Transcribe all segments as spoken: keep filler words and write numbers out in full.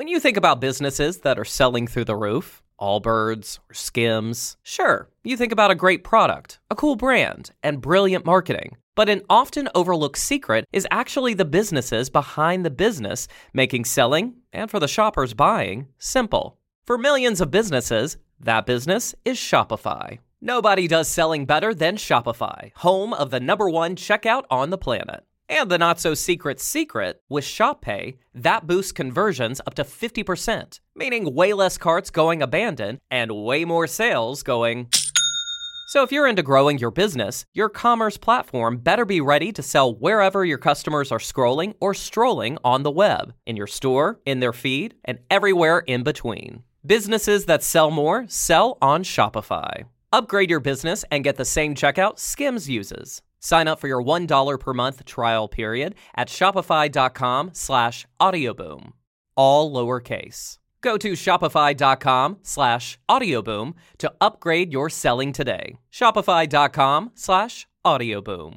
When you think about businesses that are selling through the roof, Allbirds or Skims, sure, you think about a great product, a cool brand, and brilliant marketing. But an often overlooked secret is actually the businesses behind the business, making selling, and for the shoppers buying, simple. For millions of businesses, that business is Shopify. Nobody does selling better than Shopify, home of the number one checkout on the planet. And the not-so-secret secret, with Shop Pay, that boosts conversions up to fifty percent, meaning way less carts going abandoned and way more sales going... So if you're into growing your business, your commerce platform better be ready to sell wherever your customers are scrolling or strolling on the web, in your store, in their feed, and everywhere in between. Businesses that sell more sell on Shopify. Upgrade your business and get the same checkout Skims uses. Sign up for your one dollar per month trial period at shopify.com slash audioboom. All lowercase. Go to shopify.com slash audioboom to upgrade your selling today. Shopify.com slash audioboom.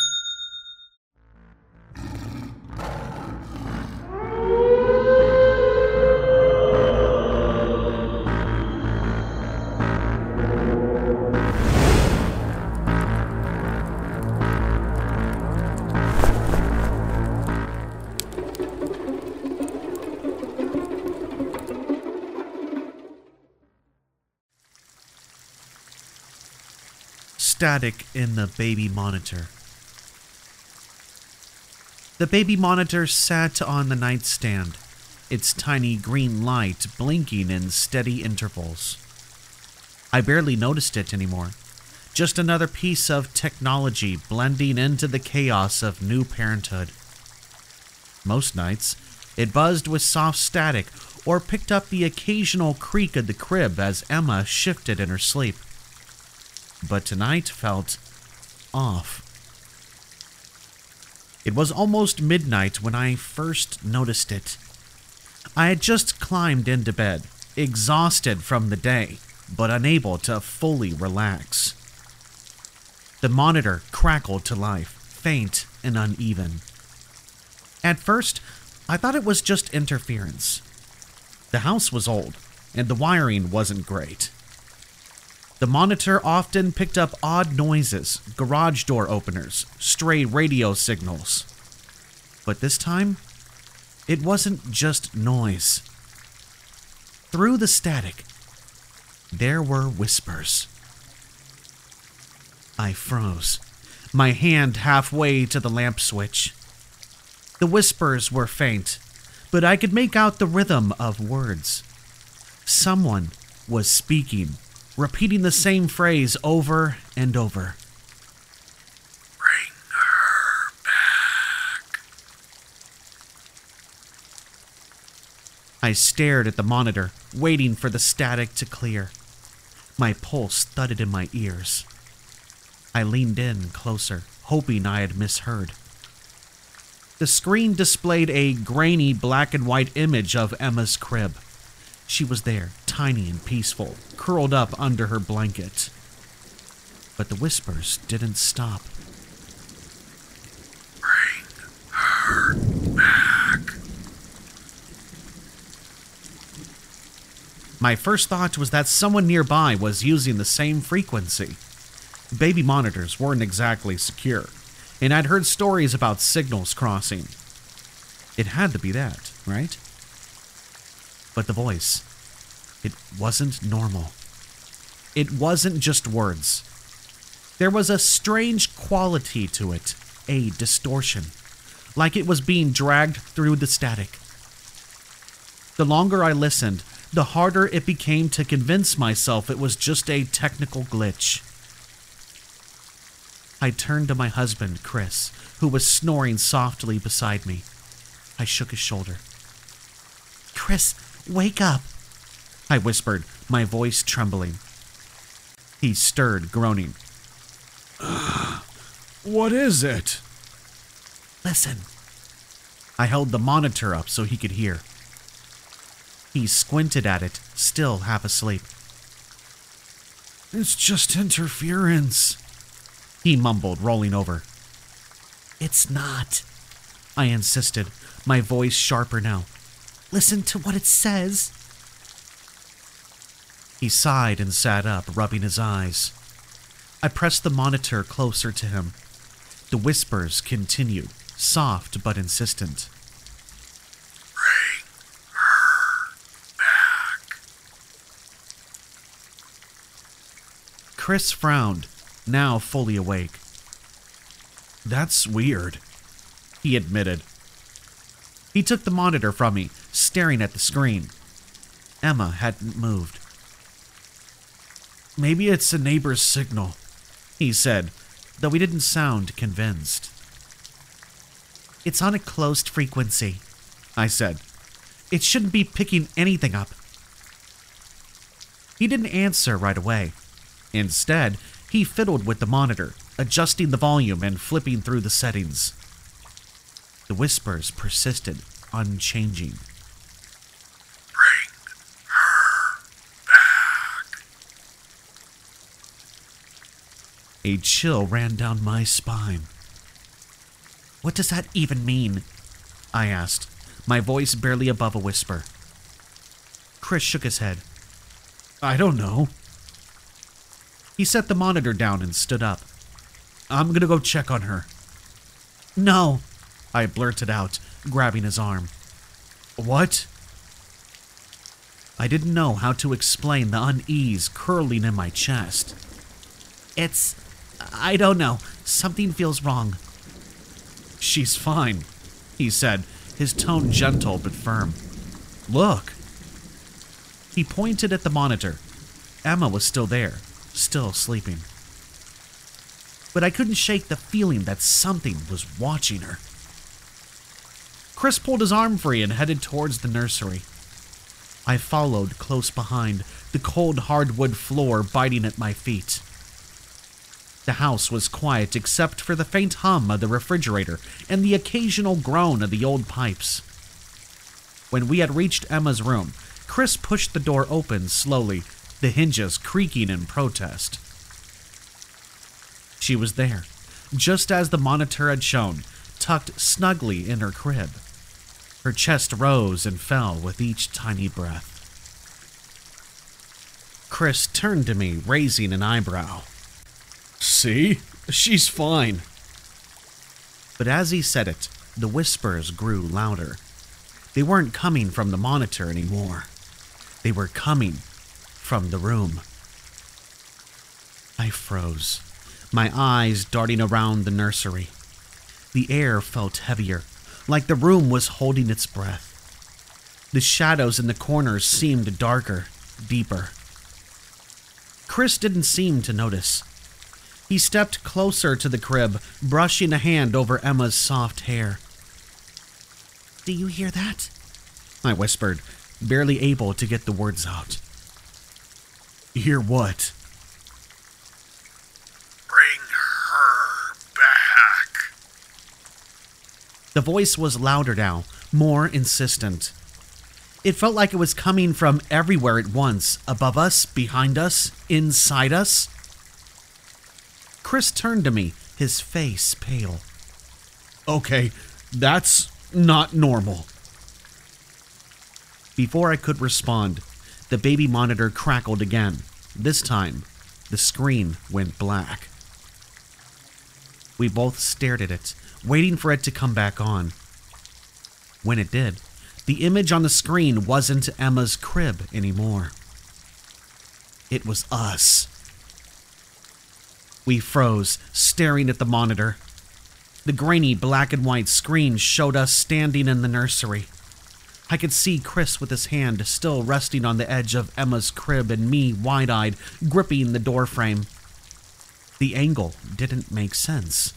Static in the baby monitor. The baby monitor sat on the nightstand, its tiny green light blinking in steady intervals. I barely noticed it anymore. Just another piece of technology blending into the chaos of new parenthood. Most nights, it buzzed with soft static or picked up the occasional creak of the crib as Emma shifted in her sleep. But tonight felt off. It was almost midnight when I first noticed it. I had just climbed into bed, exhausted from the day, but unable to fully relax. The monitor crackled to life, faint and uneven. At first, I thought it was just interference. The house was old, and the wiring wasn't great. The monitor often picked up odd noises, garage door openers, stray radio signals. But this time, it wasn't just noise. Through the static, there were whispers. I froze, my hand halfway to the lamp switch. The whispers were faint, but I could make out the rhythm of words. Someone was speaking, repeating the same phrase over and over. Bring her back. I stared at the monitor, waiting for the static to clear. My pulse thudded in my ears. I leaned in closer, hoping I had misheard. The screen displayed a grainy black and white image of Emma's crib. She was there, tiny and peaceful, curled up under her blanket. But the whispers didn't stop. Bring her back. My first thought was that someone nearby was using the same frequency. Baby monitors weren't exactly secure, and I'd heard stories about signals crossing. It had to be that, right? But the voice, it wasn't normal. It wasn't just words. There was a strange quality to it, a distortion, like it was being dragged through the static. The longer I listened, the harder it became to convince myself it was just a technical glitch. I turned to my husband, Chris, who was snoring softly beside me. I shook his shoulder. "Chris, wake up," I whispered, my voice trembling. He stirred, groaning. "What is it?" "Listen." I held the monitor up so he could hear. He squinted at it, still half asleep. "It's just interference," he mumbled, rolling over. "It's not," I insisted, my voice sharper now. Listen to what it says. He sighed and sat up, rubbing his eyes. I pressed the monitor closer to him. The whispers continued, soft but insistent. Bring her back. Chris frowned, now fully awake. That's weird, he admitted. He took the monitor from me, staring at the screen. Emma hadn't moved. Maybe it's a neighbor's signal, he said, though he didn't sound convinced. It's on a closed frequency, I said. It shouldn't be picking anything up. He didn't answer right away. Instead, he fiddled with the monitor, adjusting the volume and flipping through the settings. The whispers persisted, unchanging. Bring her back. A chill ran down my spine. What does that even mean? I asked, my voice barely above a whisper. Chris shook his head. I don't know. He set the monitor down and stood up. I'm gonna go check on her. No, I blurted out, grabbing his arm. What? I didn't know how to explain the unease curling in my chest. It's... I don't know. Something feels wrong. She's fine, he said, his tone gentle but firm. Look. He pointed at the monitor. Emma was still there, still sleeping. But I couldn't shake the feeling that something was watching her. Chris pulled his arm free and headed towards the nursery. I followed close behind, the cold hardwood floor biting at my feet. The house was quiet except for the faint hum of the refrigerator and the occasional groan of the old pipes. When we had reached Emma's room, Chris pushed the door open slowly, the hinges creaking in protest. She was there, just as the monitor had shown, tucked snugly in her crib. Her chest rose and fell with each tiny breath. Chris turned to me, raising an eyebrow. See? She's fine. But as he said it, the whispers grew louder. They weren't coming from the monitor anymore. They were coming from the room. I froze, my eyes darting around the nursery. The air felt heavier, like the room was holding its breath. The shadows in the corners seemed darker, deeper. Chris didn't seem to notice. He stepped closer to the crib, brushing a hand over Emma's soft hair. Do you hear that? I whispered, barely able to get the words out. Hear what? Bring her back. The voice was louder now, more insistent. It felt like it was coming from everywhere at once, above us, behind us, inside us. Chris turned to me, his face pale. Okay, that's not normal. Before I could respond, the baby monitor crackled again. This time, the screen went black. We both stared at it, waiting for it to come back on. When it did, the image on the screen wasn't Emma's crib anymore. It was us. We froze, staring at the monitor. The grainy black and white screen showed us standing in the nursery. I could see Chris with his hand still resting on the edge of Emma's crib and me wide-eyed, gripping the doorframe. The angle didn't make sense.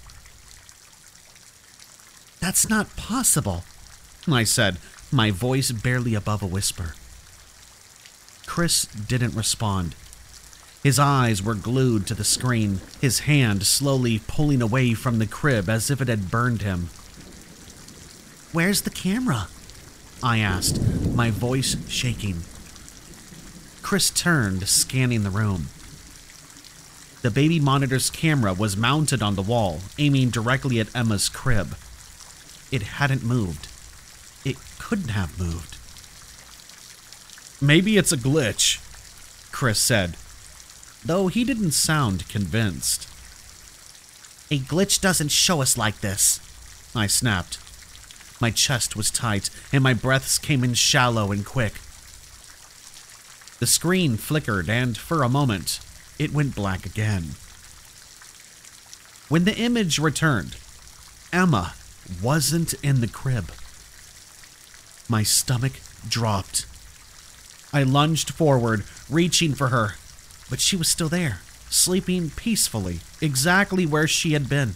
That's not possible, I said, my voice barely above a whisper. Chris didn't respond. His eyes were glued to the screen, his hand slowly pulling away from the crib as if it had burned him. Where's the camera? I asked, my voice shaking. Chris turned, scanning the room. The baby monitor's camera was mounted on the wall, aiming directly at Emma's crib. It hadn't moved. It couldn't have moved. Maybe it's a glitch, Chris said, though he didn't sound convinced. A glitch doesn't show us like this, I snapped. My chest was tight, and my breaths came in shallow and quick. The screen flickered, and for a moment, it went black again. When the image returned, Emma wasn't in the crib. My stomach dropped. I lunged forward, reaching for her, but she was still there, sleeping peacefully, exactly where she had been.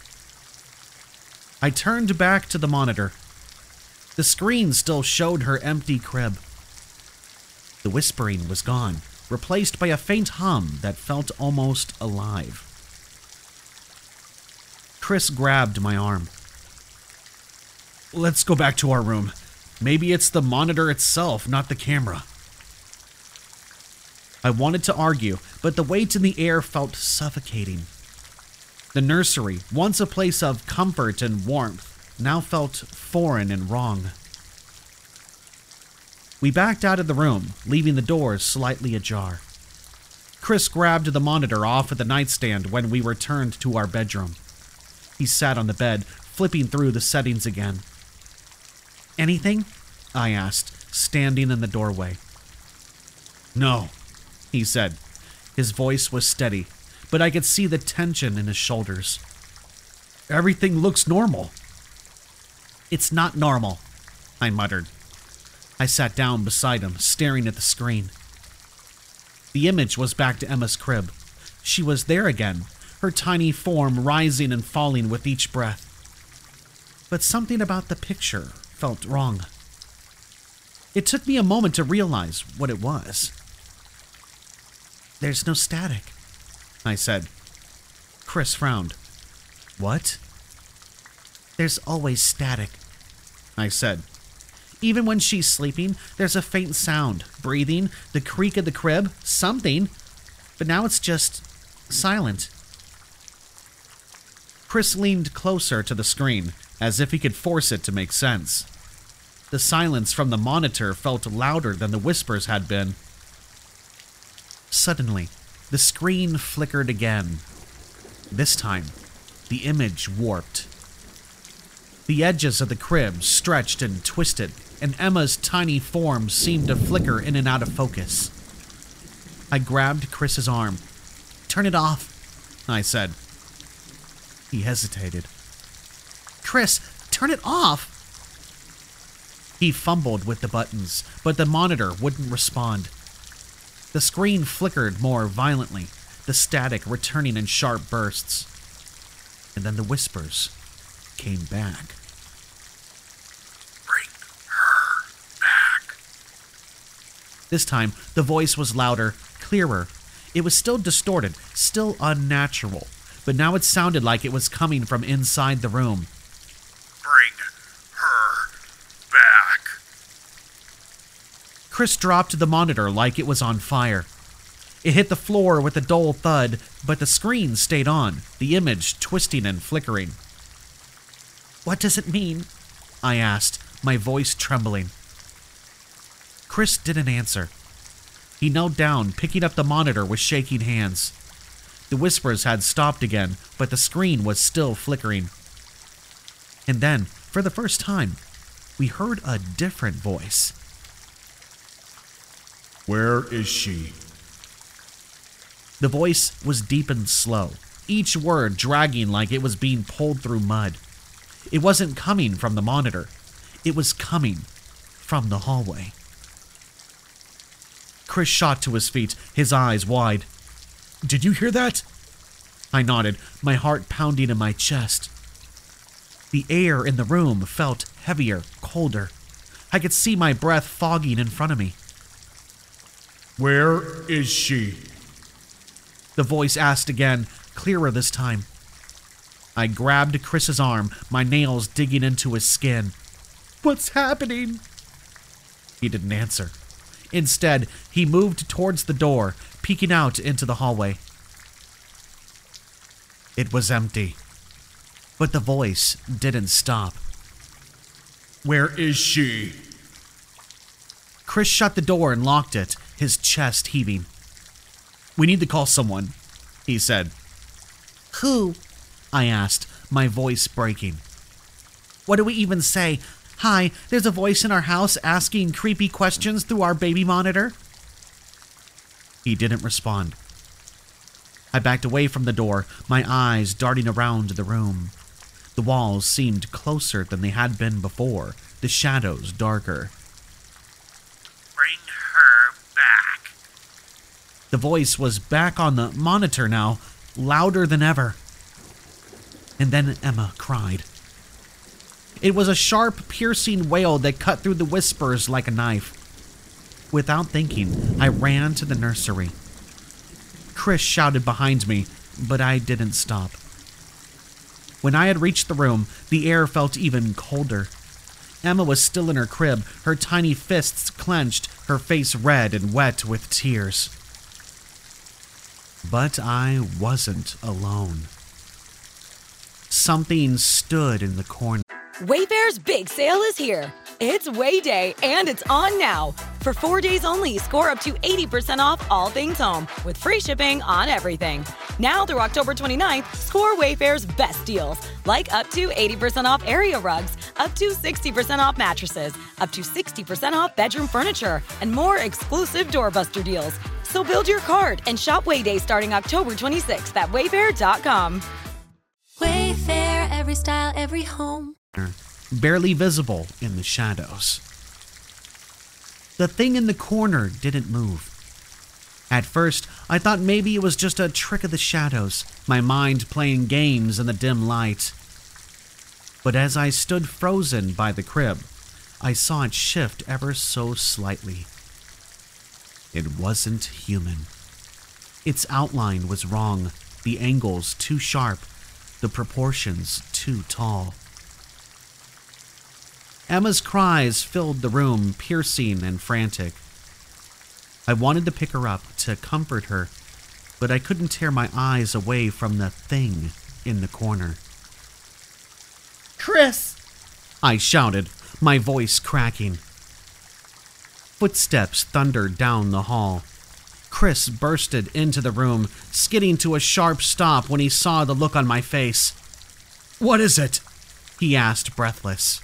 I turned back to the monitor. The screen still showed her empty crib. The whispering was gone, replaced by a faint hum that felt almost alive. Chris grabbed my arm. Let's go back to our room. Maybe it's the monitor itself, not the camera. I wanted to argue, but the weight in the air felt suffocating. The nursery, once a place of comfort and warmth, now felt foreign and wrong. We backed out of the room, leaving the doors slightly ajar. Chris grabbed the monitor off of the nightstand when we returned to our bedroom. He sat on the bed, flipping through the settings again. Anything? I asked, standing in the doorway. No, he said. His voice was steady, but I could see the tension in his shoulders. Everything looks normal. It's not normal, I muttered. I sat down beside him, staring at the screen. The image was back to Emma's crib. She was there again, her tiny form rising and falling with each breath. But something about the picture felt wrong. It took me a moment to realize what it was. There's no static, I said. Chris frowned. What? There's always static, I said. Even when she's sleeping, there's a faint sound, breathing, the creak of the crib, something. But now it's just silent. Chris leaned closer to the screen, as if he could force it to make sense. The silence from the monitor felt louder than the whispers had been. Suddenly, the screen flickered again. This time, the image warped. The edges of the crib stretched and twisted, and Emma's tiny form seemed to flicker in and out of focus. I grabbed Chris's arm. Turn it off, I said. He hesitated. Chris, turn it off! He fumbled with the buttons, but the monitor wouldn't respond. The screen flickered more violently, the static returning in sharp bursts. And then the whispers came back. Bring her back. This time, the voice was louder, clearer. It was still distorted, still unnatural, but now it sounded like it was coming from inside the room. Bring her back. Chris dropped the monitor like it was on fire. It hit the floor with a dull thud, but the screen stayed on, the image twisting and flickering. What does it mean? I asked, my voice trembling. Chris didn't answer. He knelt down, picking up the monitor with shaking hands. The whispers had stopped again, but the screen was still flickering. And then, for the first time, we heard a different voice. Where is she? The voice was deep and slow, each word dragging like it was being pulled through mud. It wasn't coming from the monitor. It was coming from the hallway. Chris shot to his feet, his eyes wide. Did you hear that? I nodded, my heart pounding in my chest. The air in the room felt heavier, colder. I could see my breath fogging in front of me. Where is she? The voice asked again, clearer this time. I grabbed Chris's arm, my nails digging into his skin. What's happening? He didn't answer. Instead, he moved towards the door, peeking out into the hallway. It was empty, but the voice didn't stop. Where is she? Chris shut the door and locked it, his chest heaving. "We need to call someone," he said. "Who?" I asked, my voice breaking. "What do we even say? Hi, there's a voice in our house asking creepy questions through our baby monitor?" He didn't respond. I backed away from the door, my eyes darting around the room. The walls seemed closer than they had been before, the shadows darker. Bring her back. The voice was back on the monitor now, louder than ever. And then Emma cried. It was a sharp, piercing wail that cut through the whispers like a knife. Without thinking, I ran to the nursery. Chris shouted behind me, but I didn't stop. When I had reached the room, the air felt even colder. Emma was still in her crib, her tiny fists clenched, her face red and wet with tears. But I wasn't alone. Something stood in the corner. Wayfair's big sale is here. It's Way Day, and it's on now. For four days only, score up to eighty percent off all things home, with free shipping on everything. Now through October twenty-ninth, score Wayfair's best deals, like up to eighty percent off area rugs, up to sixty percent off mattresses, up to sixty percent off bedroom furniture, and more exclusive doorbuster deals. So build your card and shop Way Day starting October twenty-sixth at wayfair dot com. Wayfair, every style, every home. Barely visible in the shadows. The thing in the corner didn't move. At first, I thought maybe it was just a trick of the shadows, my mind playing games in the dim light. But as I stood frozen by the crib, I saw it shift ever so slightly. It wasn't human. Its outline was wrong, the angles too sharp, the proportions too tall. Emma's cries filled the room, piercing and frantic. I wanted to pick her up, to comfort her, but I couldn't tear my eyes away from the thing in the corner. "Chris!" I shouted, my voice cracking. Footsteps thundered down the hall. Chris bursted into the room, skidding to a sharp stop when he saw the look on my face. "What is it?" he asked, breathless.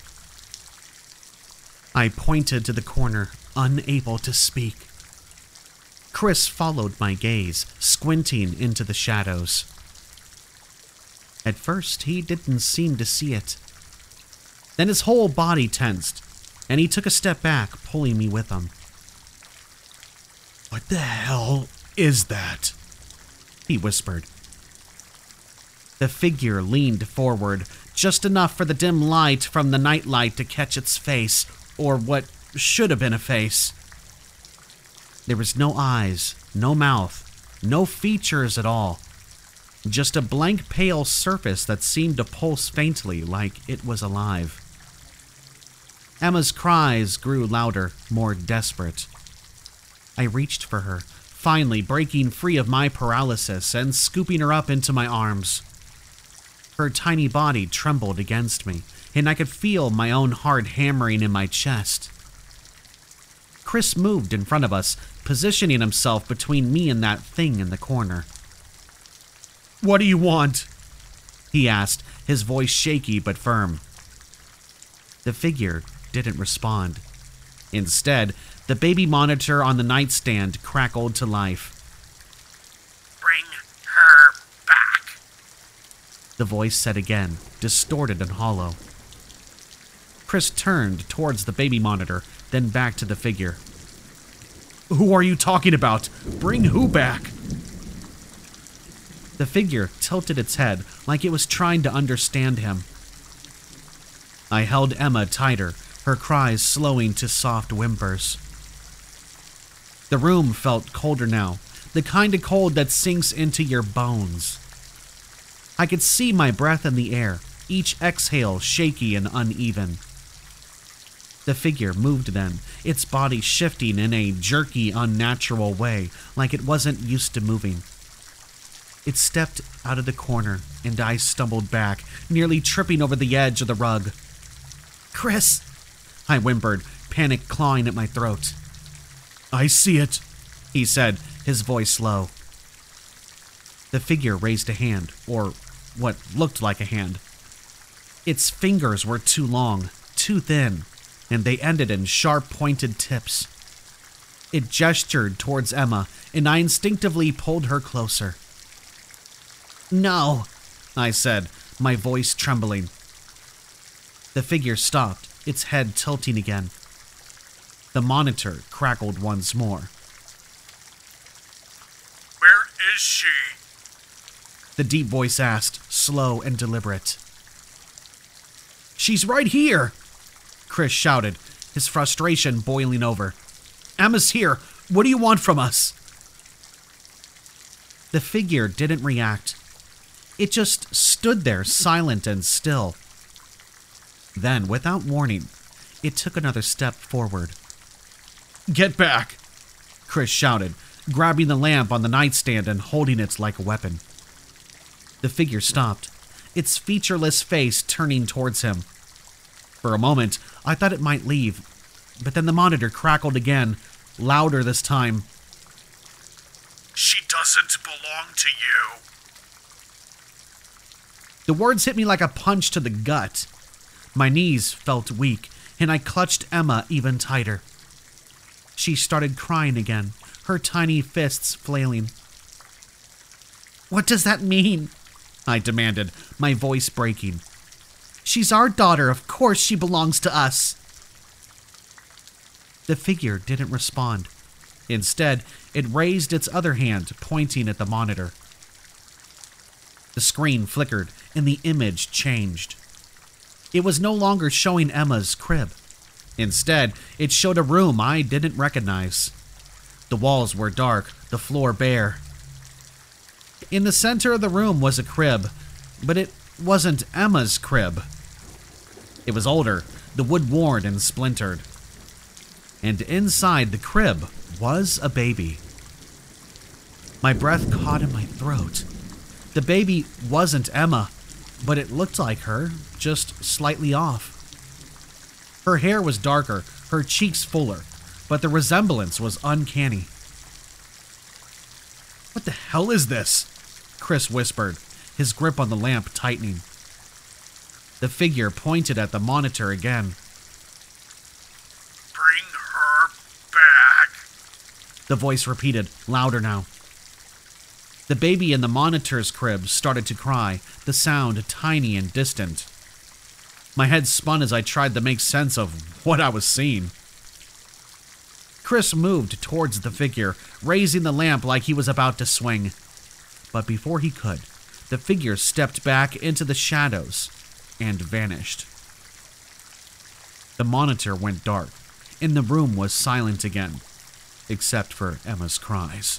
I pointed to the corner, unable to speak. Chris followed my gaze, squinting into the shadows. At first, he didn't seem to see it. Then his whole body tensed, and he took a step back, pulling me with him. "What the hell is that?" he whispered. The figure leaned forward, just enough for the dim light from the nightlight to catch its face, or what should have been a face. There was no eyes, no mouth, no features at all. Just a blank pale surface that seemed to pulse faintly like it was alive. Emma's cries grew louder, more desperate. I reached for her, finally breaking free of my paralysis and scooping her up into my arms. Her tiny body trembled against me, and I could feel my own heart hammering in my chest. Chris moved in front of us, positioning himself between me and that thing in the corner. "What do you want?" he asked, his voice shaky but firm. The figure didn't respond. Instead, the baby monitor on the nightstand crackled to life. "Bring her back," the voice said again, distorted and hollow. Chris turned towards the baby monitor, then back to the figure. "Who are you talking about? Bring who back?" The figure tilted its head like it was trying to understand him. I held Emma tighter, her cries slowing to soft whimpers. The room felt colder now, the kind of cold that sinks into your bones. I could see my breath in the air, each exhale shaky and uneven. The figure moved then, its body shifting in a jerky, unnatural way, like it wasn't used to moving. It stepped out of the corner, and I stumbled back, nearly tripping over the edge of the rug. "Chris!" I whimpered, panic clawing at my throat. I see it, he said, his voice low. The figure raised a hand, or what looked like a hand. Its fingers were too long, too thin, and they ended in sharp pointed tips. It gestured towards Emma, and I instinctively pulled her closer. No, I said, my voice trembling. The figure stopped, its head tilting again. The monitor crackled once more. Where is she? The deep voice asked, slow and deliberate. She's right here, Chris shouted, his frustration boiling over. Emma's here. What do you want from us? The figure didn't react. It just stood there, silent and still. Then, without warning, it took another step forward. Get back, Chris shouted, grabbing the lamp on the nightstand and holding it like a weapon. The figure stopped, its featureless face turning towards him. For a moment, I thought it might leave, but then the monitor crackled again, louder this time. She doesn't belong to you. The words hit me like a punch to the gut. My knees felt weak, and I clutched Emma even tighter. She started crying again, her tiny fists flailing. What does that mean? I demanded, my voice breaking. She's our daughter, of course she belongs to us. The figure didn't respond. Instead, it raised its other hand, pointing at the monitor. The screen flickered, and the image changed. It was no longer showing Emma's crib. Instead, it showed a room I didn't recognize. The walls were dark, the floor bare. In the center of the room was a crib, but it wasn't Emma's crib. It was older, the wood worn and splintered. And inside the crib was a baby. My breath caught in my throat. The baby wasn't Emma, but it looked like her, just slightly off. Her hair was darker, her cheeks fuller, but the resemblance was uncanny. What the hell is this? Chris whispered, his grip on the lamp tightening. The figure pointed at the monitor again. Bring her back. The voice repeated, louder now. The baby in the monitor's crib started to cry, the sound tiny and distant. My head spun as I tried to make sense of what I was seeing. Chris moved towards the figure, raising the lamp like he was about to swing. But before he could, the figure stepped back into the shadows and vanished. The monitor went dark, and the room was silent again, except for Emma's cries.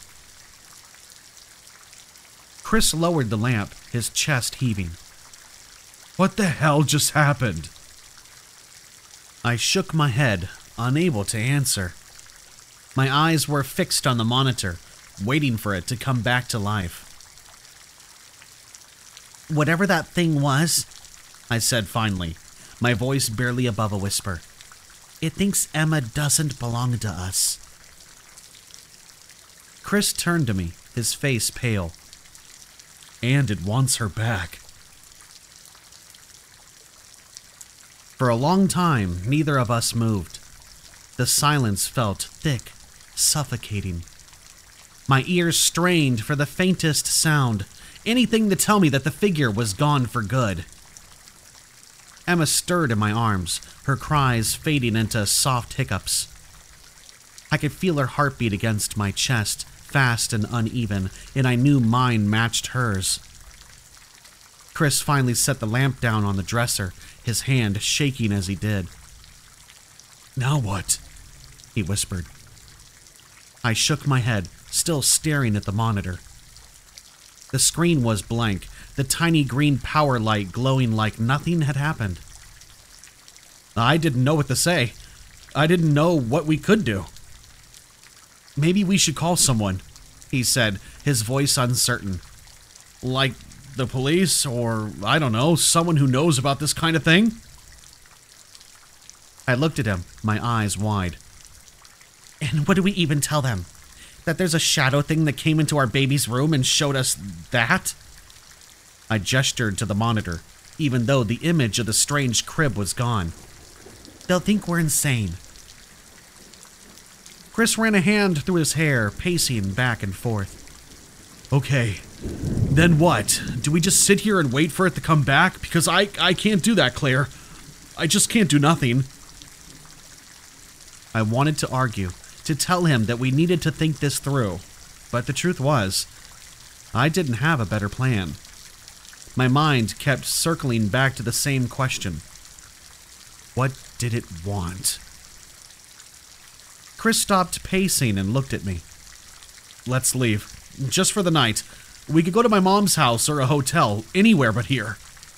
Chris lowered the lamp, his chest heaving. What the hell just happened? I shook my head, unable to answer. My eyes were fixed on the monitor, waiting for it to come back to life. Whatever that thing was, I said finally, my voice barely above a whisper, it thinks Emma doesn't belong to us. Chris turned to me, his face pale. And it wants her back. For a long time, neither of us moved. The silence felt thick, suffocating. My ears strained for the faintest sound, anything to tell me that the figure was gone for good. Emma stirred in my arms, her cries fading into soft hiccups. I could feel her heartbeat against my chest, fast and uneven, and I knew mine matched hers. Chris finally set the lamp down on the dresser, his hand shaking as he did. Now what? He whispered. I shook my head, still staring at the monitor. The screen was blank, the tiny green power light glowing like nothing had happened. I didn't know what to say. I didn't know what we could do. Maybe we should call someone, he said, his voice uncertain. Like the police, or, I don't know, someone who knows about this kind of thing? I looked at him, my eyes wide. And what do we even tell them? That there's a shadow thing that came into our baby's room and showed us that? I gestured to the monitor, even though the image of the strange crib was gone. They'll think we're insane. Chris ran a hand through his hair, pacing back and forth. Okay, then what? Do we just sit here and wait for it to come back? Because I, I can't do that, Claire. I just can't do nothing. I wanted to argue, to tell him that we needed to think this through, but the truth was, I didn't have a better plan. My mind kept circling back to the same question. What did it want? Chris stopped pacing and looked at me. Let's leave. Just for the night. We could go to my mom's house or a hotel, anywhere but here.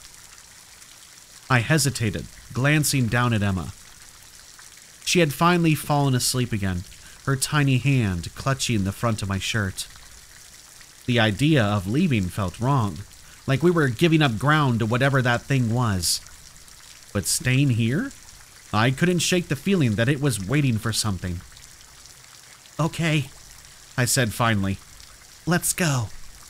I hesitated, glancing down at Emma. She had finally fallen asleep again, her tiny hand clutching the front of my shirt. The idea of leaving felt wrong, like we were giving up ground to whatever that thing was. But staying here? I couldn't shake the feeling that it was waiting for something. Okay, I said finally. Let's go.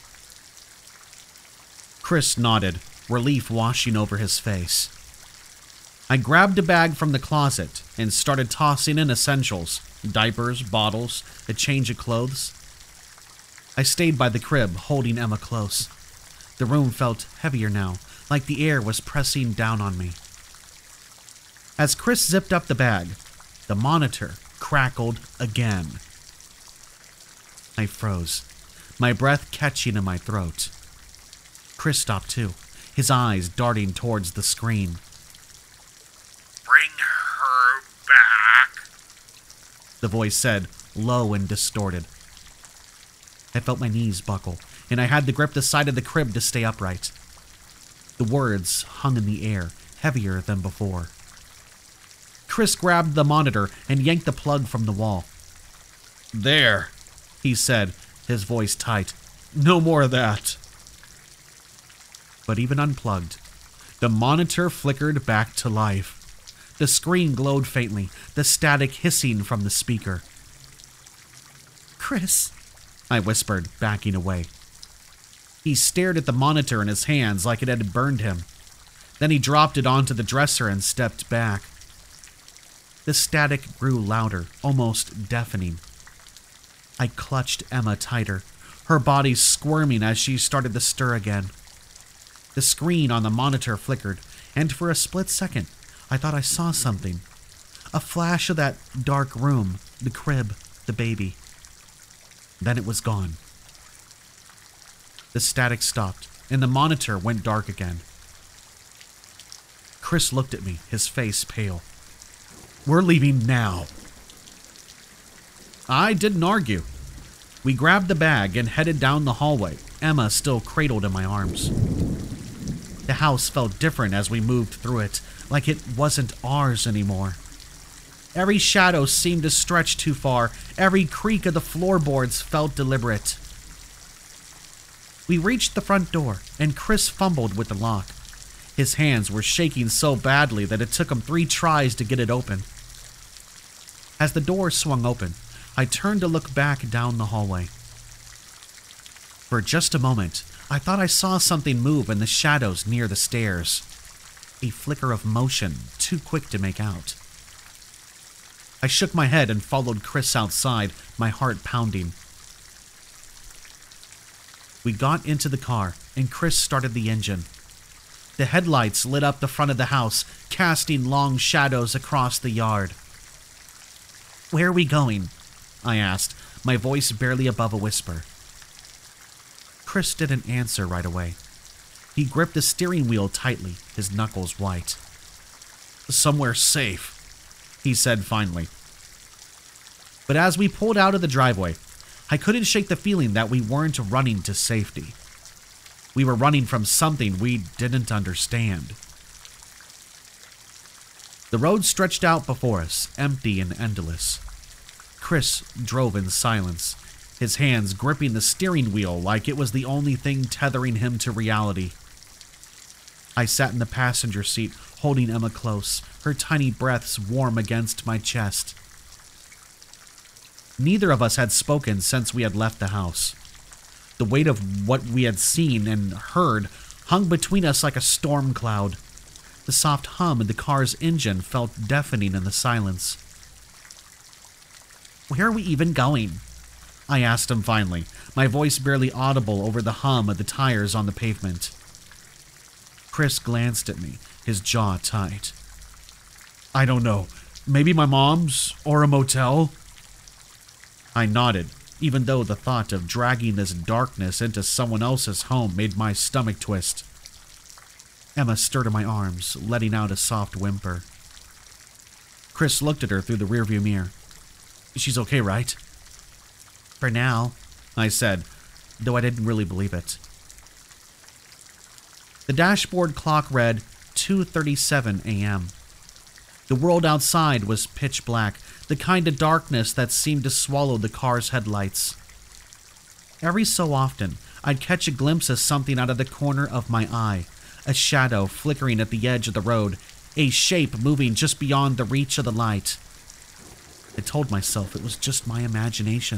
Chris nodded, relief washing over his face. I grabbed a bag from the closet and started tossing in essentials, diapers, bottles, a change of clothes. I stayed by the crib, holding Emma close. The room felt heavier now, like the air was pressing down on me. As Chris zipped up the bag, the monitor crackled again. I froze, my breath catching in my throat. Chris stopped too, his eyes darting towards the screen. Bring her back, the voice said, low and distorted. I felt my knees buckle, and I had to grip the side of the crib to stay upright. The words hung in the air, heavier than before. Chris grabbed the monitor and yanked the plug from the wall. There, he said, his voice tight. No more of that. But even unplugged, the monitor flickered back to life. The screen glowed faintly, the static hissing from the speaker. Chris, I whispered, backing away. He stared at the monitor in his hands like it had burned him. Then he dropped it onto the dresser and stepped back. The static grew louder, almost deafening. I clutched Emma tighter, her body squirming as she started to stir again. The screen on the monitor flickered, and for a split second, I thought I saw something. A flash of that dark room, the crib, the baby. Then it was gone. The static stopped, and the monitor went dark again. Chris looked at me, his face pale. We're leaving now. I didn't argue. We grabbed the bag and headed down the hallway, Emma still cradled in my arms. The house felt different as we moved through it, like it wasn't ours anymore. Every shadow seemed to stretch too far. Every creak of the floorboards felt deliberate. We reached the front door, and Chris fumbled with the lock. His hands were shaking so badly that it took him three tries to get it open. As the door swung open, I turned to look back down the hallway. For just a moment, I thought I saw something move in the shadows near the stairs. A flicker of motion, too quick to make out. I shook my head and followed Chris outside, my heart pounding. We got into the car, and Chris started the engine. The headlights lit up the front of the house, casting long shadows across the yard. Where are we going? I asked, my voice barely above a whisper. Chris didn't answer right away. He gripped the steering wheel tightly, his knuckles white. Somewhere safe, he said finally. But as we pulled out of the driveway, I couldn't shake the feeling that we weren't running to safety. We were running from something we didn't understand. The road stretched out before us, empty and endless. Chris drove in silence, his hands gripping the steering wheel like it was the only thing tethering him to reality. I sat in the passenger seat, holding Emma close, her tiny breaths warm against my chest. Neither of us had spoken since we had left the house. The weight of what we had seen and heard hung between us like a storm cloud. The soft hum of the car's engine felt deafening in the silence. "Where are we even going?" I asked him finally, my voice barely audible over the hum of the tires on the pavement. Chris glanced at me, his jaw tight. "I don't know. Maybe my mom's, or a motel?" I nodded, even though the thought of dragging this darkness into someone else's home made my stomach twist. Emma stirred in my arms, letting out a soft whimper. Chris looked at her through the rearview mirror. "She's okay, right?" "For now," I said, though I didn't really believe it. The dashboard clock read two thirty-seven a.m. The world outside was pitch black, the kind of darkness that seemed to swallow the car's headlights. Every so often, I'd catch a glimpse of something out of the corner of my eye, a shadow flickering at the edge of the road, a shape moving just beyond the reach of the light. I told myself it was just my imagination.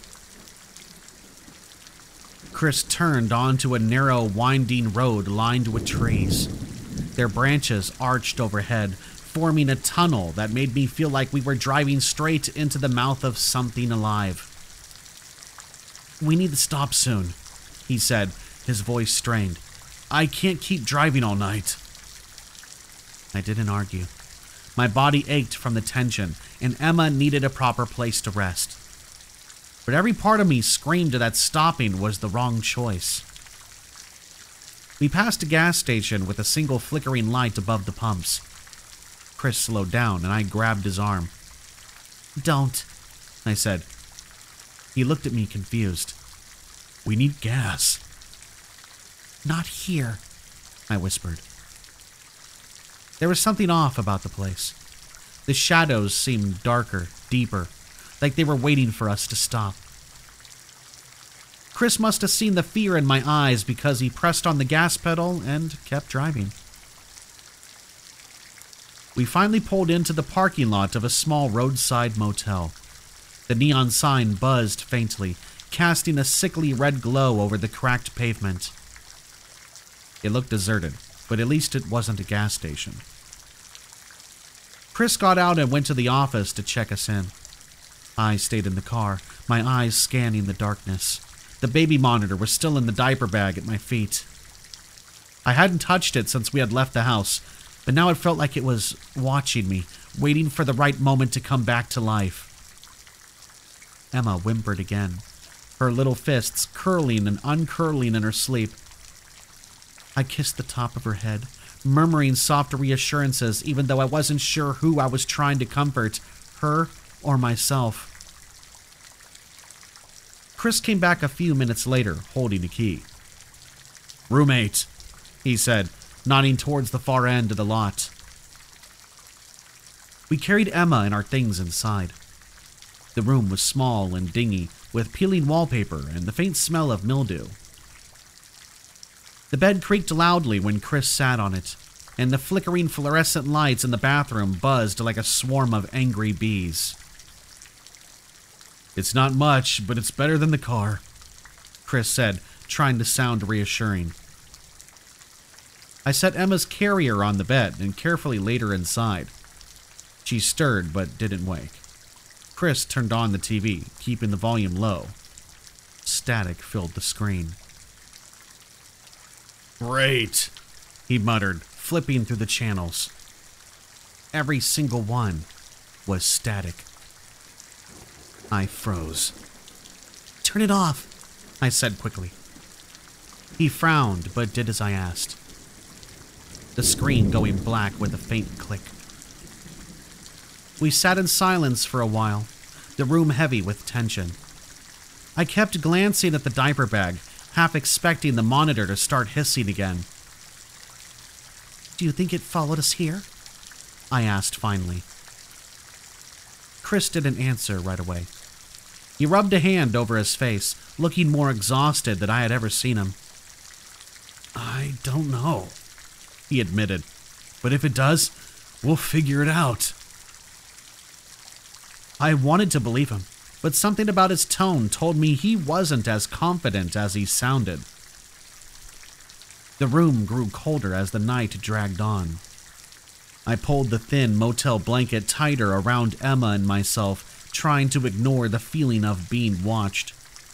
Chris turned onto a narrow, winding road lined with trees. Their branches arched overhead, forming a tunnel that made me feel like we were driving straight into the mouth of something alive. "We need to stop soon," he said, his voice strained. "I can't keep driving all night." I didn't argue. My body ached from the tension, and Emma needed a proper place to rest. But every part of me screamed that stopping was the wrong choice. We passed a gas station with a single flickering light above the pumps. Chris slowed down, and I grabbed his arm. "Don't," I said. He looked at me confused. "We need gas." "Not here," I whispered. There was something off about the place. The shadows seemed darker, deeper, like they were waiting for us to stop. Chris must have seen the fear in my eyes because he pressed on the gas pedal and kept driving. We finally pulled into the parking lot of a small roadside motel. The neon sign buzzed faintly, casting a sickly red glow over the cracked pavement. It looked deserted, but at least it wasn't a gas station. Chris got out and went to the office to check us in. I stayed in the car, my eyes scanning the darkness. The baby monitor was still in the diaper bag at my feet. I hadn't touched it since we had left the house, but now it felt like it was watching me, waiting for the right moment to come back to life. Emma whimpered again, her little fists curling and uncurling in her sleep. I kissed the top of her head, murmuring soft reassurances even though I wasn't sure who I was trying to comfort, her or myself. Chris came back a few minutes later, holding a key. "Roommate," he said, nodding towards the far end of the lot. We carried Emma and our things inside. The room was small and dingy, with peeling wallpaper and the faint smell of mildew. The bed creaked loudly when Chris sat on it, and the flickering fluorescent lights in the bathroom buzzed like a swarm of angry bees. "It's not much, but it's better than the car," Chris said, trying to sound reassuring. I set Emma's carrier on the bed and carefully laid her inside. She stirred but didn't wake. Chris turned on the T V, keeping the volume low. Static filled the screen. "Great," he muttered, flipping through the channels. Every single one was static. I froze. "Turn it off," I said quickly. He frowned, but did as I asked. The screen going black with a faint click. We sat in silence for a while, the room heavy with tension. I kept glancing at the diaper bag, half expecting the monitor to start hissing again. "Do you think it followed us here?" I asked finally. Chris didn't answer right away. He rubbed a hand over his face, looking more exhausted than I had ever seen him. "I don't know," he admitted. "But if it does, we'll figure it out." I wanted to believe him. but something about his tone told me he wasn't as confident as he sounded. The room grew colder as the night dragged on. I pulled the thin motel blanket tighter around Emma and myself, trying to ignore the feeling of being watched.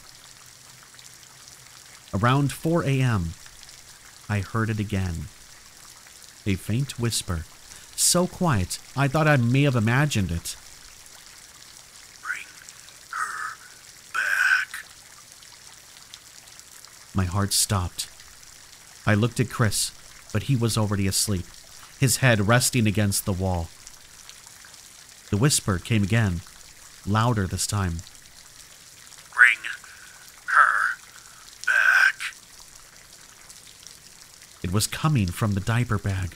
Around four a.m., I heard it again. A faint whisper, so quiet I thought I may have imagined it. Bring her back. My heart stopped. I looked at Chris, but he was already asleep, his head resting against the wall. The whisper came again, louder this time. Bring her back. It was coming from the diaper bag.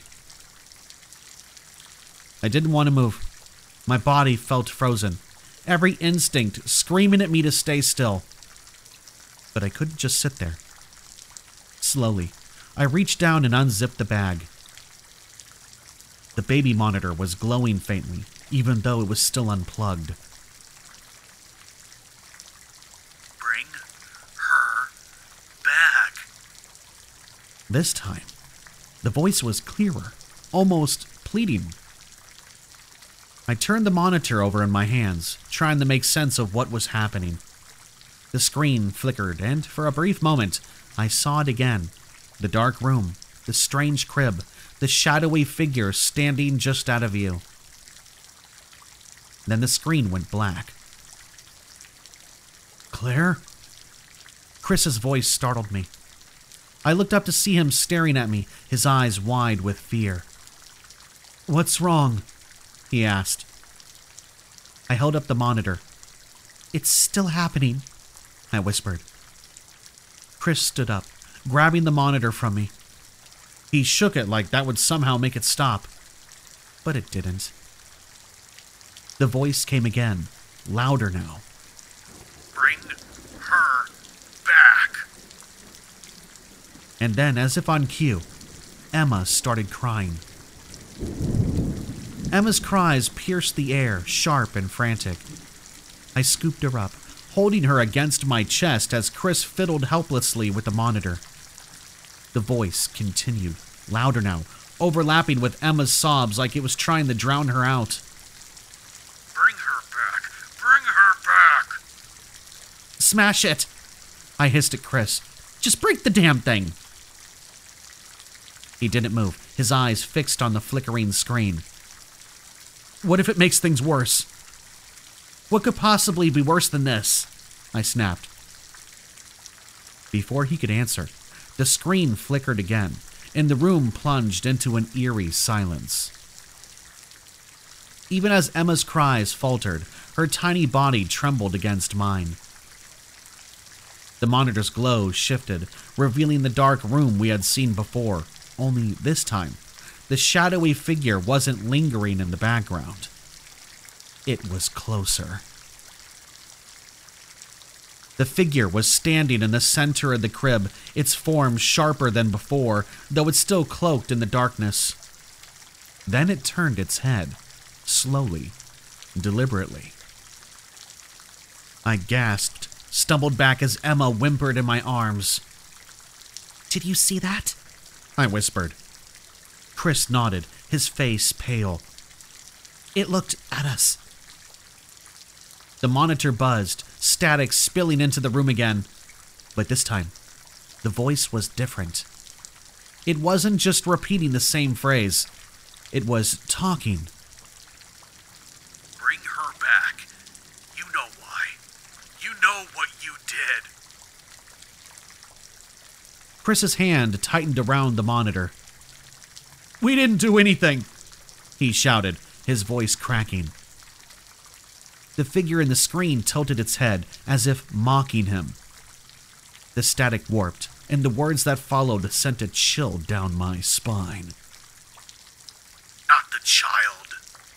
I didn't want to move. My body felt frozen, every instinct screaming at me to stay still. But I couldn't just sit there. Slowly, I reached down and unzipped the bag. The baby monitor was glowing faintly, even though it was still unplugged. Bring her back. This time, the voice was clearer, almost pleading. I turned the monitor over in my hands, trying to make sense of what was happening. The screen flickered, and for a brief moment, I saw it again. The dark room, the strange crib, the shadowy figure standing just out of view. Then the screen went black. Claire? Chris's voice startled me. I looked up to see him staring at me, his eyes wide with fear. "What's wrong?" he asked. I held up the monitor. "It's still happening," I whispered. Chris stood up, grabbing the monitor from me. He shook it like that would somehow make it stop, but it didn't. The voice came again, louder now. Bring her back. And then, as if on cue, Emma started crying. Emma's cries pierced the air, sharp and frantic. I scooped her up, holding her against my chest as Chris fiddled helplessly with the monitor. The voice continued, louder now, overlapping with Emma's sobs like it was trying to drown her out. Bring her back. Bring her back. "Smash it!" I hissed at Chris. "Just break the damn thing!" He didn't move, his eyes fixed on the flickering screen. "What if it makes things worse?" "What could possibly be worse than this?" I snapped. Before he could answer, the screen flickered again, and the room plunged into an eerie silence. Even as Emma's cries faltered, her tiny body trembled against mine. The monitor's glow shifted, revealing the dark room we had seen before, only this time, the shadowy figure wasn't lingering in the background. It was closer. The figure was standing in the center of the crib, its form sharper than before, though it still cloaked in the darkness. Then it turned its head, slowly, deliberately. I gasped, stumbled back as Emma whimpered in my arms. "Did you see that?" I whispered. Chris nodded, his face pale. "It looked at us." The monitor buzzed, static spilling into the room again. But this time, the voice was different. It wasn't just repeating the same phrase. It was talking. Bring her back. You know why. You know what you did. Chris's hand tightened around the monitor. "We didn't do anything," he shouted, his voice cracking. The figure in the screen tilted its head, as if mocking him. The static warped, and the words that followed sent a chill down my spine. Not the child.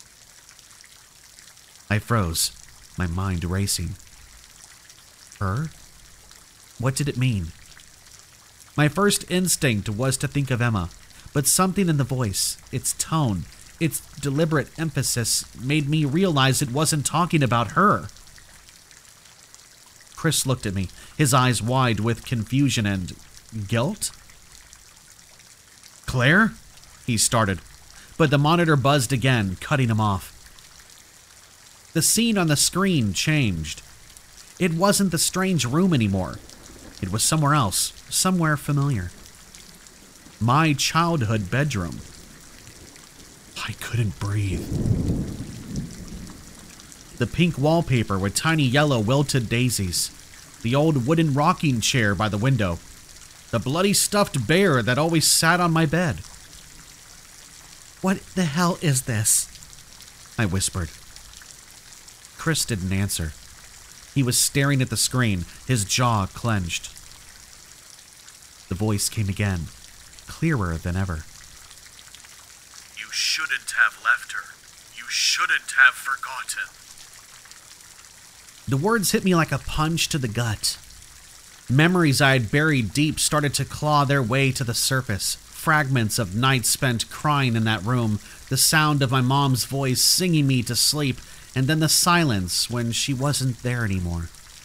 I froze, my mind racing. Her? What did it mean? My first instinct was to think of Emma, but something in the voice, its tone, its deliberate emphasis made me realize it wasn't talking about her. Chris looked at me, his eyes wide with confusion and guilt. Claire? He started, but the monitor buzzed again, cutting him off. The scene on the screen changed. It wasn't the strange room anymore. It was somewhere else, somewhere familiar. My childhood bedroom. I couldn't breathe. The pink wallpaper with tiny yellow wilted daisies. The old wooden rocking chair by the window. The bloody stuffed bear that always sat on my bed. "What the hell is this?" I whispered. Chris didn't answer. He was staring at the screen, his jaw clenched. The voice came again, clearer than ever. "You shouldn't have left her. You shouldn't have forgotten." The words hit me like a punch to the gut. Memories I had buried deep started to claw their way to the surface. Fragments of nights spent crying in that room, the sound of my mom's voice singing me to sleep, and then the silence when she wasn't there anymore.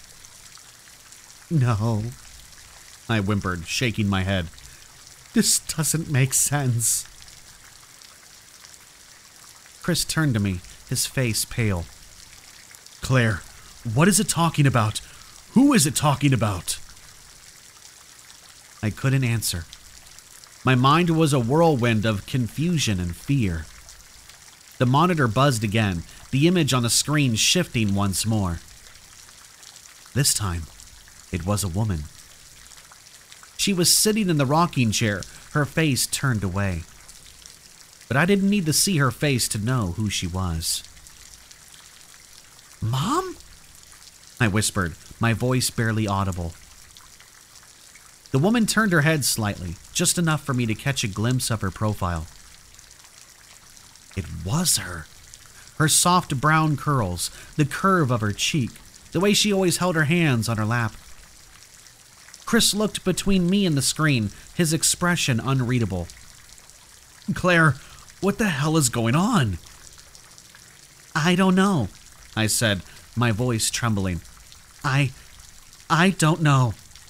"No," I whimpered, shaking my head. "This doesn't make sense." Chris turned to me, his face pale. "Claire, what is it talking about? Who is it talking about?" I couldn't answer. My mind was a whirlwind of confusion and fear. The monitor buzzed again, the image on the screen shifting once more. This time, it was a woman. She was sitting in the rocking chair, her face turned away. But I didn't need to see her face to know who she was. "Mom?" I whispered, my voice barely audible. The woman turned her head slightly, just enough for me to catch a glimpse of her profile. It was her. Her soft brown curls, the curve of her cheek, the way she always held her hands on her lap. Chris looked between me and the screen, his expression unreadable. "Claire, what the hell is going on?" "I don't know," I said, my voice trembling. I... I don't know."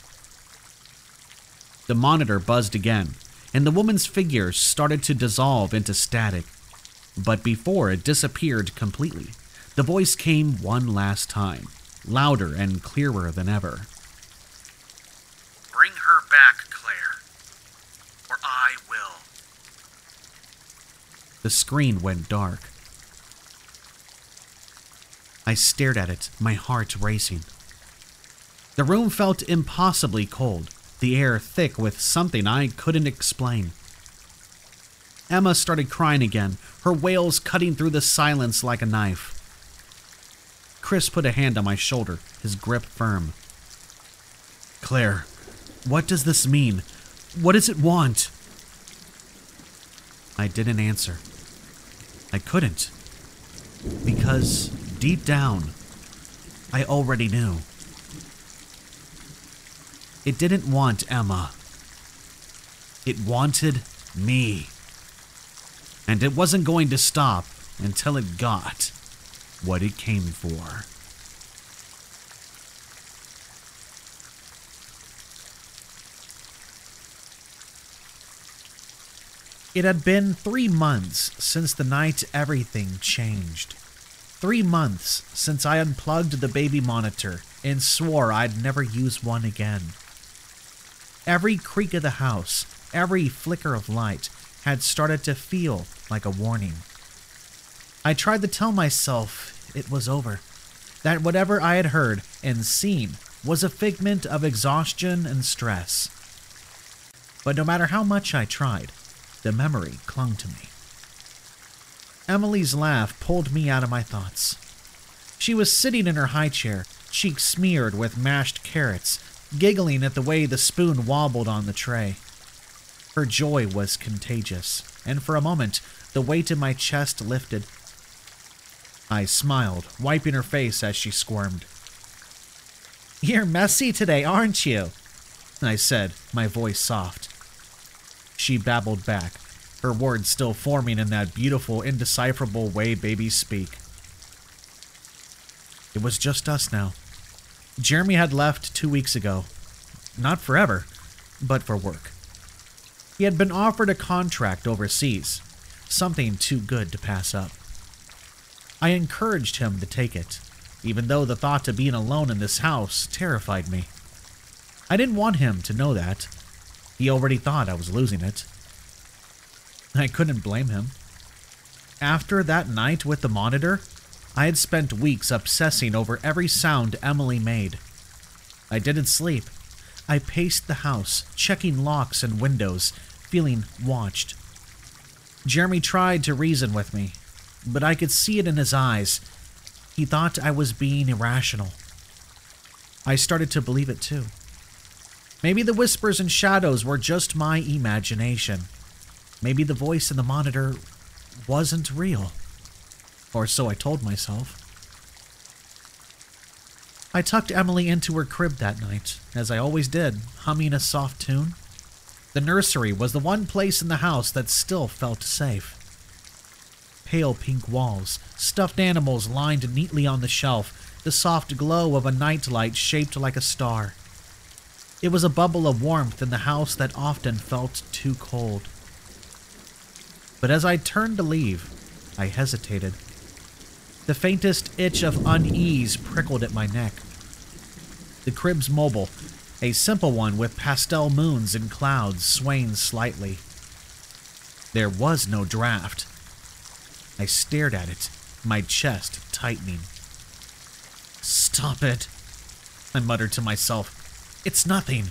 The monitor buzzed again, and the woman's figure started to dissolve into static. But before it disappeared completely, the voice came one last time, louder and clearer than ever. "Bring her back, Claire, or I will." The screen went dark. I stared at it, my heart racing. The room felt impossibly cold, the air thick with something I couldn't explain. Emma started crying again, her wails cutting through the silence like a knife. Chris put a hand on my shoulder, his grip firm. "Claire, what does this mean? What does it want?" I didn't answer. I couldn't. Because, deep down, I already knew. It didn't want Emma. It wanted me. And it wasn't going to stop until it got what it came for. It had been three months since the night everything changed. Three months since I unplugged the baby monitor and swore I'd never use one again. Every creak of the house, every flicker of light had started to feel like a warning. I tried to tell myself it was over, that whatever I had heard and seen was a figment of exhaustion and stress. But no matter how much I tried, the memory clung to me. Emily's laugh pulled me out of my thoughts. She was sitting in her high chair, cheeks smeared with mashed carrots, giggling at the way the spoon wobbled on the tray. Her joy was contagious, and for a moment, the weight in my chest lifted. I smiled, wiping her face as she squirmed. "You're messy today, aren't you?" I said, my voice soft. She babbled back, her words still forming in that beautiful, indecipherable way babies speak. It was just us now. Jeremy had left two weeks ago. Not forever, but for work. He had been offered a contract overseas, something too good to pass up. I encouraged him to take it, even though the thought of being alone in this house terrified me. I didn't want him to know that. He already thought I was losing it. I couldn't blame him. After that night with the monitor, I had spent weeks obsessing over every sound Emily made. I didn't sleep. I paced the house, checking locks and windows, feeling watched. Jeremy tried to reason with me, but I could see it in his eyes. He thought I was being irrational. I started to believe it too. Maybe the whispers and shadows were just my imagination. Maybe the voice in the monitor wasn't real. Or so I told myself. I tucked Emily into her crib that night, as I always did, humming a soft tune. The nursery was the one place in the house that still felt safe. Pale pink walls, stuffed animals lined neatly on the shelf, the soft glow of a nightlight shaped like a star. It was a bubble of warmth in the house that often felt too cold. But as I turned to leave, I hesitated. The faintest itch of unease prickled at my neck. The crib's mobile, a simple one with pastel moons and clouds swaying slightly. There was no draft. I stared at it, my chest tightening. "Stop it," I muttered to myself. "It's nothing."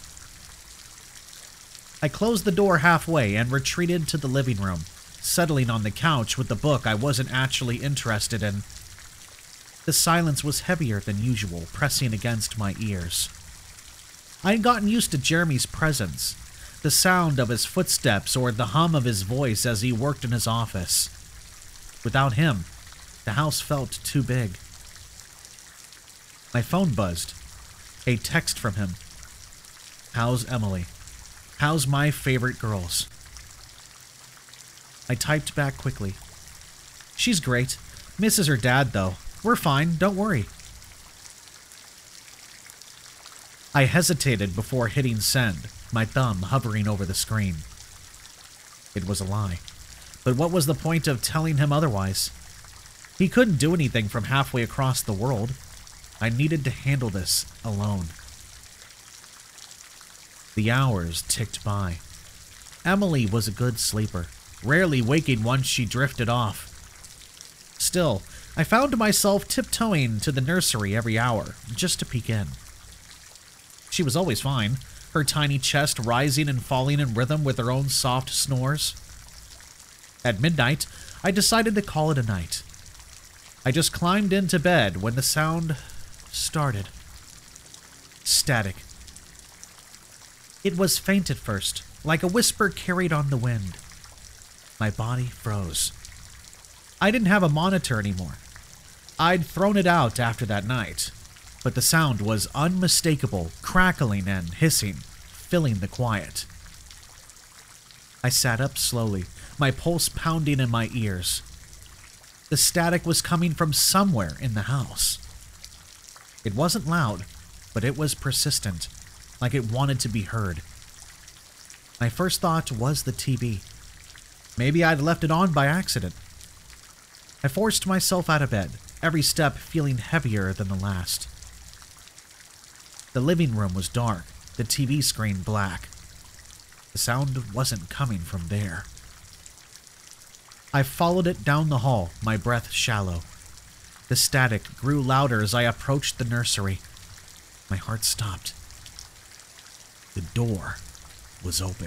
I closed the door halfway and retreated to the living room, settling on the couch with the book I wasn't actually interested in. The silence was heavier than usual, pressing against my ears. I had gotten used to Jeremy's presence, the sound of his footsteps or the hum of his voice as he worked in his office. Without him, the house felt too big. My phone buzzed. A text from him. "How's Emily? How's my favorite girls?" I typed back quickly. "She's great. Misses her dad, though. We're fine, don't worry." I hesitated before hitting send, my thumb hovering over the screen. It was a lie. But what was the point of telling him otherwise? He couldn't do anything from halfway across the world. I needed to handle this alone. The hours ticked by. Emily was a good sleeper, rarely waking once she drifted off. Still, I found myself tiptoeing to the nursery every hour, just to peek in. She was always fine, her tiny chest rising and falling in rhythm with her own soft snores. At midnight, I decided to call it a night. I just climbed into bed when the sound started. Static. It was faint at first, like a whisper carried on the wind. My body froze. I didn't have a monitor anymore. I'd thrown it out after that night, but the sound was unmistakable, crackling and hissing, filling the quiet. I sat up slowly, my pulse pounding in my ears. The static was coming from somewhere in the house. It wasn't loud, but it was persistent, like it wanted to be heard. My first thought was the T V. Maybe I'd left it on by accident. I forced myself out of bed, every step feeling heavier than the last. The living room was dark, the T V screen black. The sound wasn't coming from there. I followed it down the hall, my breath shallow. The static grew louder as I approached the nursery. My heart stopped. The door was open.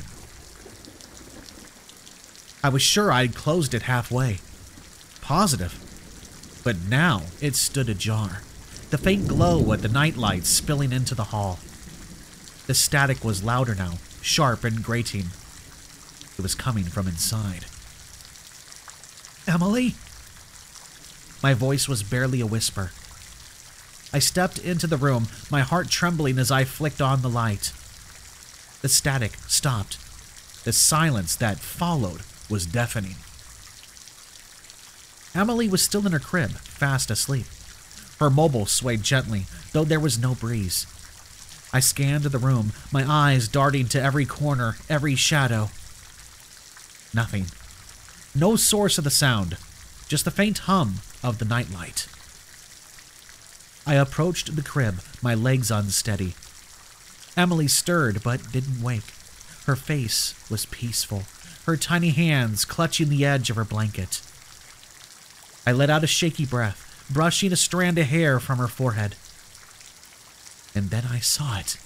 I was sure I'd closed it halfway. Positive. But now it stood ajar, the faint glow of the nightlight spilling into the hall. The static was louder now, sharp and grating. It was coming from inside. "Emily?" My voice was barely a whisper. I stepped into the room, my heart trembling as I flicked on the light. The static stopped. The silence that followed was deafening. Emily was still in her crib, fast asleep. Her mobile swayed gently, though there was no breeze. I scanned the room, my eyes darting to every corner, every shadow. Nothing. No source of the sound, just the faint hum of the nightlight. I approached the crib, my legs unsteady. Emily stirred but didn't wake. Her face was peaceful, her tiny hands clutching the edge of her blanket. I let out a shaky breath, brushing a strand of hair from her forehead. And then I saw it.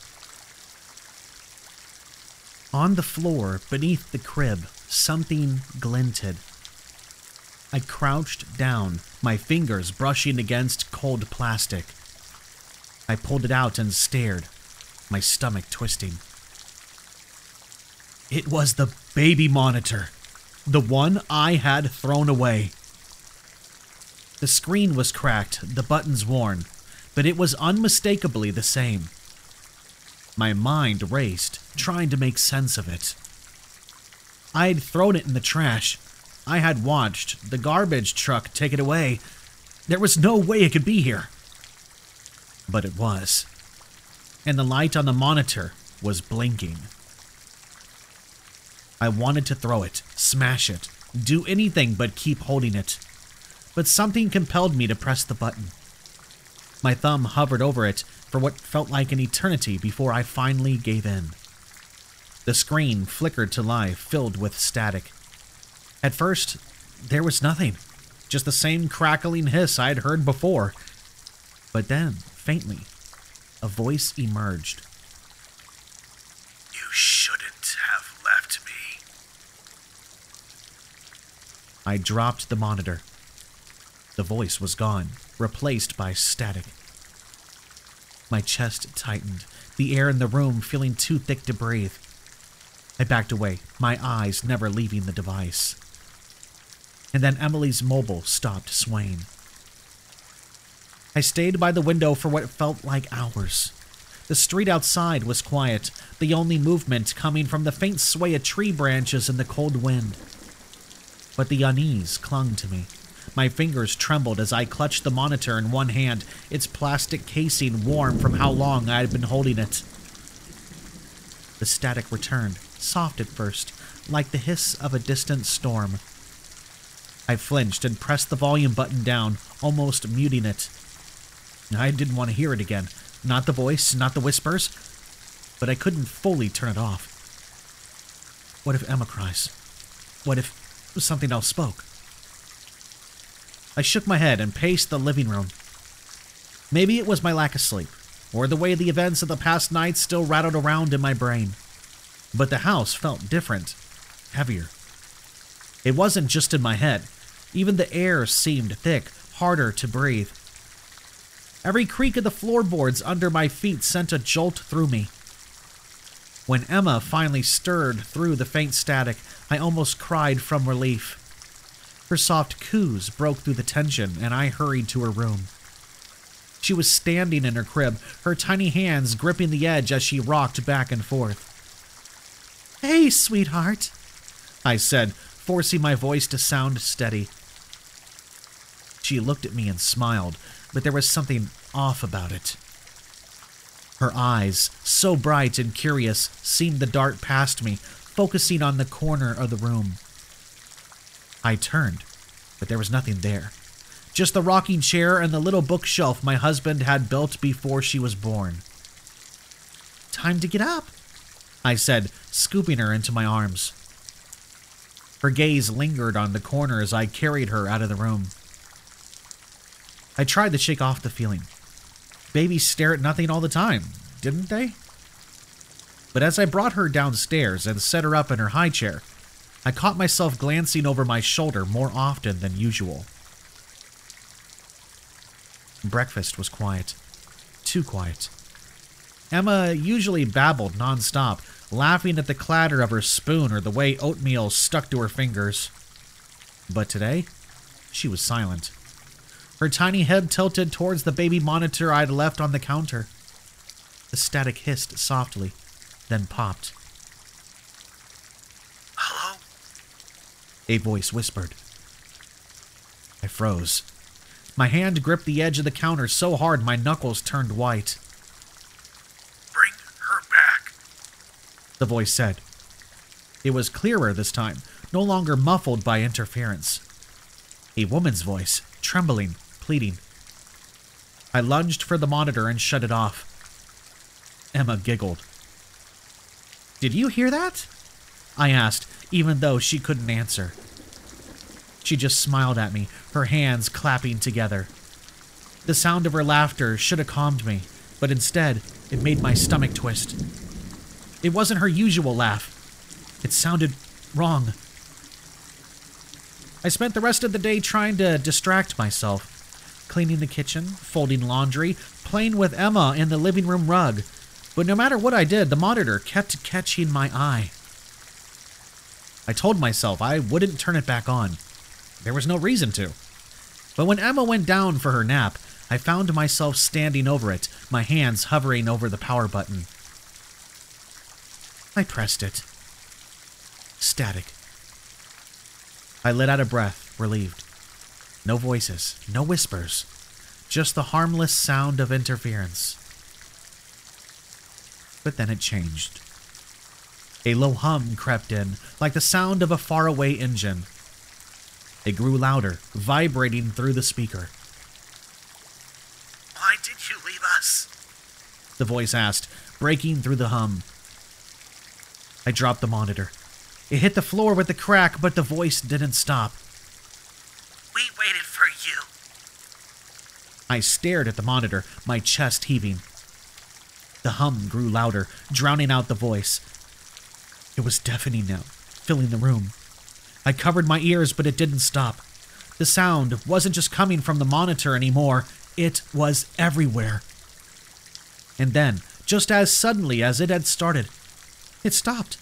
On the floor beneath the crib, something glinted. I crouched down, my fingers brushing against cold plastic. I pulled it out and stared, my stomach twisting. It was the baby monitor, the one I had thrown away. The screen was cracked, the buttons worn, but it was unmistakably the same. My mind raced, trying to make sense of it. I had thrown it in the trash. I had watched the garbage truck take it away. There was no way it could be here. But it was. And the light on the monitor was blinking. I wanted to throw it, smash it, do anything but keep holding it. But something compelled me to press the button. My thumb hovered over it for what felt like an eternity before I finally gave in. The screen flickered to life, filled with static. At first, there was nothing, just the same crackling hiss I'd heard before. But then, faintly, a voice emerged. You shouldn't have left me. I dropped the monitor. The voice was gone, replaced by static. My chest tightened, the air in the room feeling too thick to breathe. I backed away, my eyes never leaving the device. And then Emily's mobile stopped swaying. I stayed by the window for what felt like hours. The street outside was quiet, the only movement coming from the faint sway of tree branches in the cold wind. But the unease clung to me. My fingers trembled as I clutched the monitor in one hand, its plastic casing warm from how long I had been holding it. The static returned, soft at first, like the hiss of a distant storm. I flinched and pressed the volume button down, almost muting it. I didn't want to hear it again. Not the voice, not the whispers, but I couldn't fully turn it off. What if Emma cries? What if something else spoke? I shook my head and paced the living room. Maybe it was my lack of sleep, or the way the events of the past night still rattled around in my brain. But the house felt different, heavier. It wasn't just in my head. Even the air seemed thick, harder to breathe. Every creak of the floorboards under my feet sent a jolt through me. When Emma finally stirred through the faint static, I almost cried from relief. Her soft coos broke through the tension, and I hurried to her room. She was standing in her crib, her tiny hands gripping the edge as she rocked back and forth. "Hey, sweetheart," I said, forcing my voice to sound steady. She looked at me and smiled, but there was something off about it. Her eyes, so bright and curious, seemed to dart past me, focusing on the corner of the room. I turned, but there was nothing there. Just the rocking chair and the little bookshelf my husband had built before she was born. "Time to get up," I said, scooping her into my arms. Her gaze lingered on the corner as I carried her out of the room. I tried to shake off the feeling. Babies stare at nothing all the time, didn't they? But as I brought her downstairs and set her up in her high chair, I caught myself glancing over my shoulder more often than usual. Breakfast was quiet. Too quiet. Emma usually babbled nonstop, laughing at the clatter of her spoon or the way oatmeal stuck to her fingers. But today, she was silent. Her tiny head tilted towards the baby monitor I'd left on the counter. The static hissed softly, then popped. "Hello?" A voice whispered. I froze. My hand gripped the edge of the counter so hard my knuckles turned white. Bring her back, the voice said. It was clearer this time, no longer muffled by interference. A woman's voice, trembling, pleading. I lunged for the monitor and shut it off. Emma giggled. Did you hear that? I asked, even though she couldn't answer. She just smiled at me, her hands clapping together. The sound of her laughter should have calmed me, but instead, it made my stomach twist. It wasn't her usual laugh. It sounded wrong. I spent the rest of the day trying to distract myself, cleaning the kitchen, folding laundry, playing with Emma in the living room rug. But no matter what I did, the monitor kept catching my eye. I told myself I wouldn't turn it back on. There was no reason to. But when Emma went down for her nap, I found myself standing over it, my hands hovering over the power button. I pressed it. Static. I let out a breath, relieved. No voices, no whispers, just the harmless sound of interference. But then it changed. A low hum crept in, like the sound of a faraway engine. It grew louder, vibrating through the speaker. Why did you leave us? The voice asked, breaking through the hum. I dropped the monitor. It hit the floor with a crack, but the voice didn't stop. We waited for you. I stared at the monitor, my chest heaving. The hum grew louder, drowning out the voice. It was deafening now, filling the room. I covered my ears, but it didn't stop. The sound wasn't just coming from the monitor anymore. It was everywhere. And then, just as suddenly as it had started, it stopped.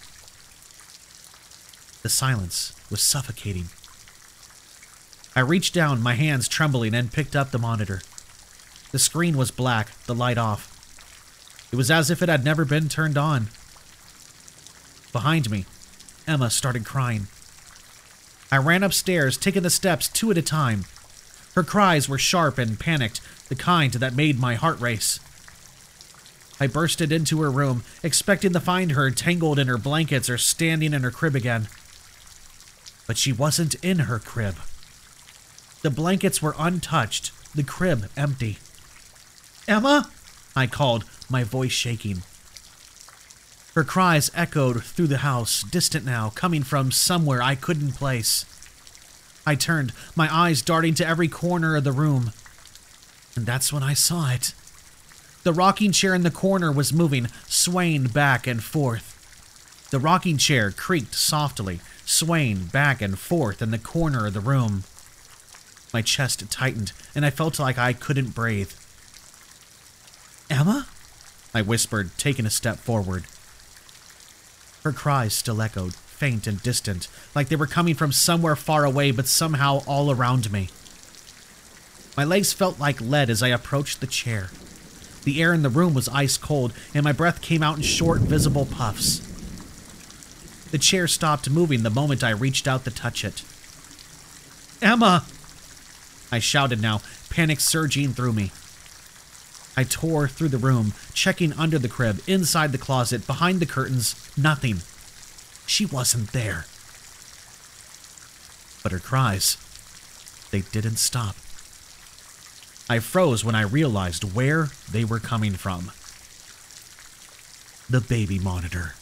The silence was suffocating. I reached down, my hands trembling, and picked up the monitor. The screen was black, the light off. It was as if it had never been turned on. Behind me, Emma started crying. I ran upstairs, taking the steps two at a time. Her cries were sharp and panicked, the kind that made my heart race. I bursted into her room, expecting to find her tangled in her blankets or standing in her crib again. But she wasn't in her crib. The blankets were untouched, the crib empty. "Emma?" I called, my voice shaking. Her cries echoed through the house, distant now, coming from somewhere I couldn't place. I turned, my eyes darting to every corner of the room. And that's when I saw it. The rocking chair in the corner was moving, swaying back and forth. The rocking chair creaked softly, swaying back and forth in the corner of the room. My chest tightened, and I felt like I couldn't breathe. "Emma?" I whispered, taking a step forward. Her cries still echoed, faint and distant, like they were coming from somewhere far away but somehow all around me. My legs felt like lead as I approached the chair. The air in the room was ice cold, and my breath came out in short, visible puffs. The chair stopped moving the moment I reached out to touch it. "Emma!" I shouted now, panic surging through me. I tore through the room, checking under the crib, inside the closet, behind the curtains. Nothing. She wasn't there. But her cries, they didn't stop. I froze when I realized where they were coming from. The baby monitor.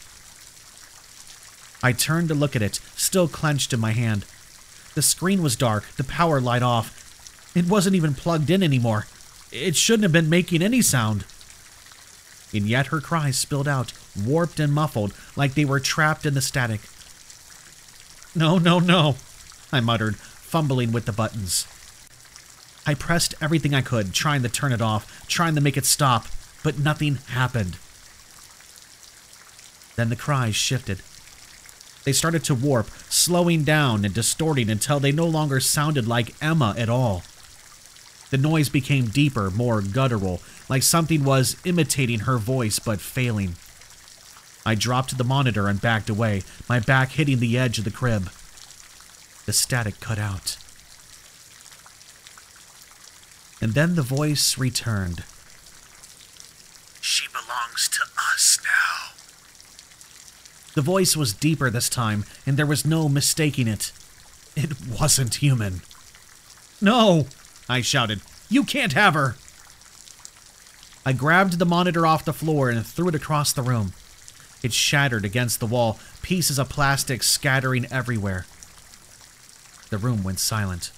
I turned to look at it, still clenched in my hand. The screen was dark, the power light off. It wasn't even plugged in anymore. It shouldn't have been making any sound. And yet her cries spilled out, warped and muffled, like they were trapped in the static. "No, no, no," I muttered, fumbling with the buttons. I pressed everything I could, trying to turn it off, trying to make it stop, but nothing happened. Then the cries shifted. They started to warp, slowing down and distorting until they no longer sounded like Emma at all. The noise became deeper, more guttural, like something was imitating her voice but failing. I dropped the monitor and backed away, my back hitting the edge of the crib. The static cut out. And then the voice returned. She belongs to us now. The voice was deeper this time, and there was no mistaking it. It wasn't human. "No!" I shouted. "You can't have her!" I grabbed the monitor off the floor and threw it across the room. It shattered against the wall, pieces of plastic scattering everywhere. The room went silent.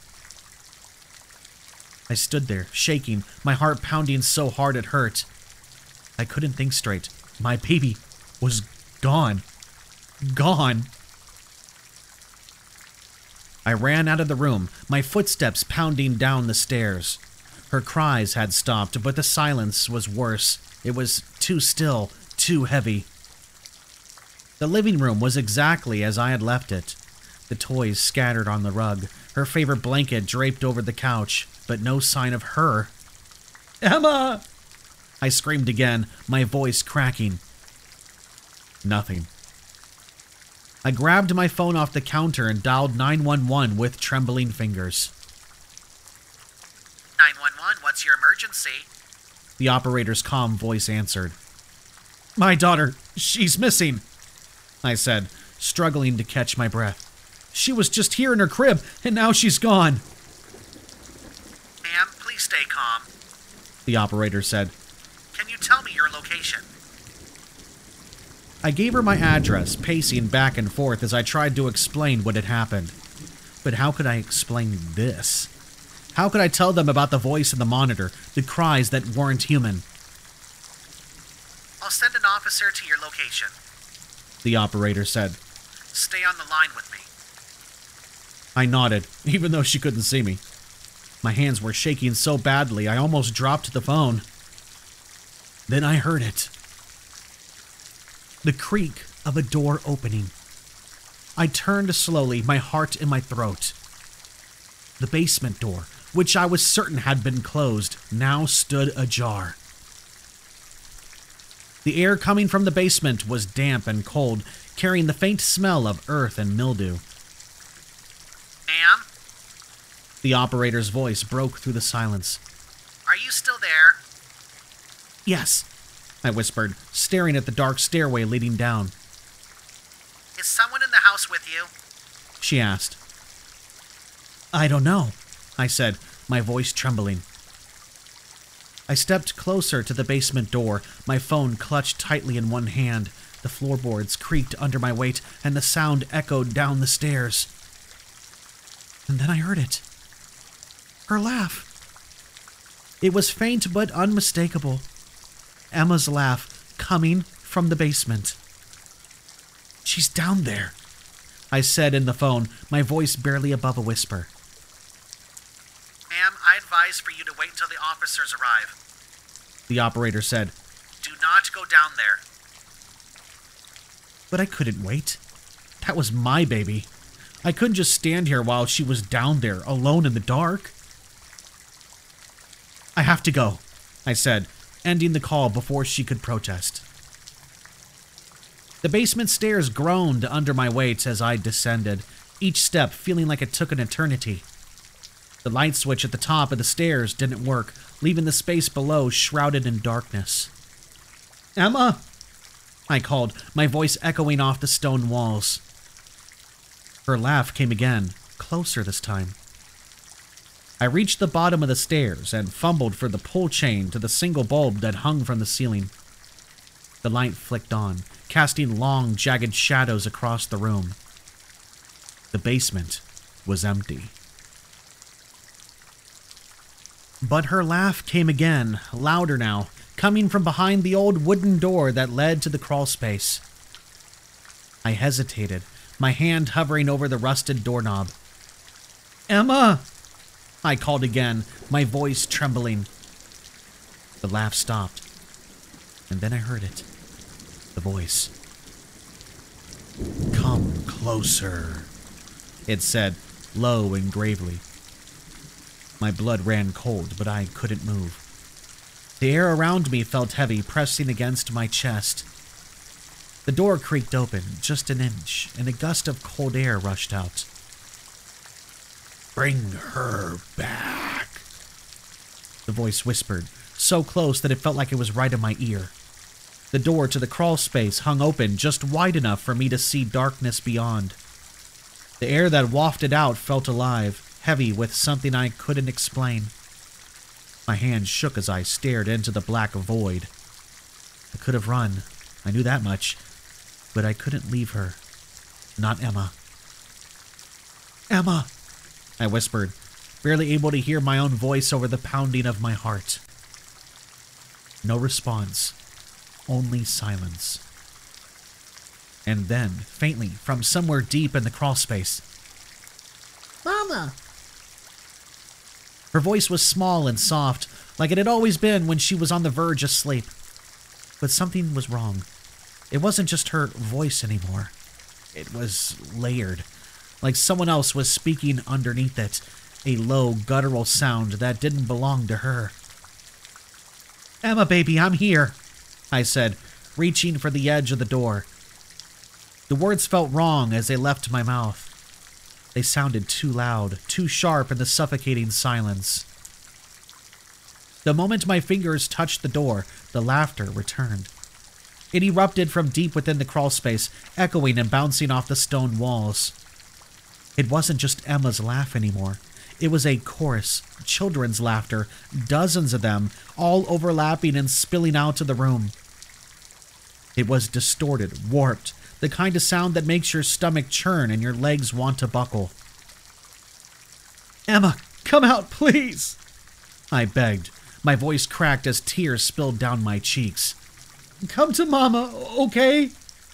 I stood there, shaking, my heart pounding so hard it hurt. I couldn't think straight. My baby was gone. Gone. I ran out of the room, my footsteps pounding down the stairs. Her cries had stopped, but the silence was worse. It was too still, too heavy. The living room was exactly as I had left it. The toys scattered on the rug, her favorite blanket draped over the couch, but no sign of her. "Emma!" I screamed again, my voice cracking. Nothing. I grabbed my phone off the counter and dialed nine one one with trembling fingers. nine one one, what's your emergency? The operator's calm voice answered. "My daughter, she's missing," I said, struggling to catch my breath. "She was just here in her crib, and now she's gone." "Ma'am, please stay calm," the operator said. "Can you tell me your location?" I gave her my address, pacing back and forth as I tried to explain what had happened. But how could I explain this? How could I tell them about the voice in the monitor, the cries that weren't human? "I'll send an officer to your location," the operator said. "Stay on the line with me." I nodded, even though she couldn't see me. My hands were shaking so badly I almost dropped the phone. Then I heard it. The creak of a door opening. I turned slowly, my heart in my throat. The basement door, which I was certain had been closed, now stood ajar. The air coming from the basement was damp and cold, carrying the faint smell of earth and mildew. "Ma'am, The operator's voice broke through the silence. are you still there?" "Yes," I whispered, staring at the dark stairway leading down. "Is someone in the house with you?" She asked. "I don't know," I said, my voice trembling. I stepped closer to the basement door, my phone clutched tightly in one hand. The floorboards creaked under my weight, and the sound echoed down the stairs. And then I heard it. Her laugh. It was faint but unmistakable. Emma's laugh, coming from the basement. "She's down there," I said in the phone, my voice barely above a whisper. "Ma'am, I advise for you to wait until the officers arrive. The operator said. Do not go down there." But I couldn't wait. That was my baby. I couldn't just stand here while she was down there, alone in the dark. "I have to go," I said, ending the call before she could protest. The basement stairs groaned under my weight as I descended, each step feeling like it took an eternity. The light switch at the top of the stairs didn't work, leaving the space below shrouded in darkness. "Emma!" I called, my voice echoing off the stone walls. Her laugh came again, closer this time. I reached the bottom of the stairs and fumbled for the pull chain to the single bulb that hung from the ceiling. The light flicked on, casting long, jagged shadows across the room. The basement was empty. But her laugh came again, louder now, coming from behind the old wooden door that led to the crawlspace. I hesitated, my hand hovering over the rusted doorknob. "Emma!" I called again, my voice trembling. The laugh stopped, and then I heard it. The voice. "Come closer," it said, low and gravely. My blood ran cold, but I couldn't move. The air around me felt heavy, pressing against my chest. The door creaked open, just an inch, and a gust of cold air rushed out. "Bring her back," the voice whispered, so close that it felt like it was right in my ear. The door to the crawl space hung open just wide enough for me to see darkness beyond. The air that wafted out felt alive, heavy with something I couldn't explain. My hand shook as I stared into the black void. I could have run, I knew that much, but I couldn't leave her. Not Emma. Emma, I whispered, barely able to hear my own voice over the pounding of my heart. No response, only silence. And then, faintly, from somewhere deep in the crawlspace, Mama! Her voice was small and soft, like it had always been when she was on the verge of sleep. But something was wrong. It wasn't just her voice anymore. It was layered, like someone else was speaking underneath it, a low, guttural sound that didn't belong to her. Emma, baby, I'm here, I said, reaching for the edge of the door. The words felt wrong as they left my mouth. They sounded too loud, too sharp in the suffocating silence. The moment my fingers touched the door, the laughter returned. It erupted from deep within the crawlspace, echoing and bouncing off the stone walls. It wasn't just Emma's laugh anymore. It was a chorus, children's laughter, dozens of them, all overlapping and spilling out of the room. It was distorted, warped, the kind of sound that makes your stomach churn and your legs want to buckle. Emma, come out, please! I begged. My voice cracked as tears spilled down my cheeks. Come to Mama, okay?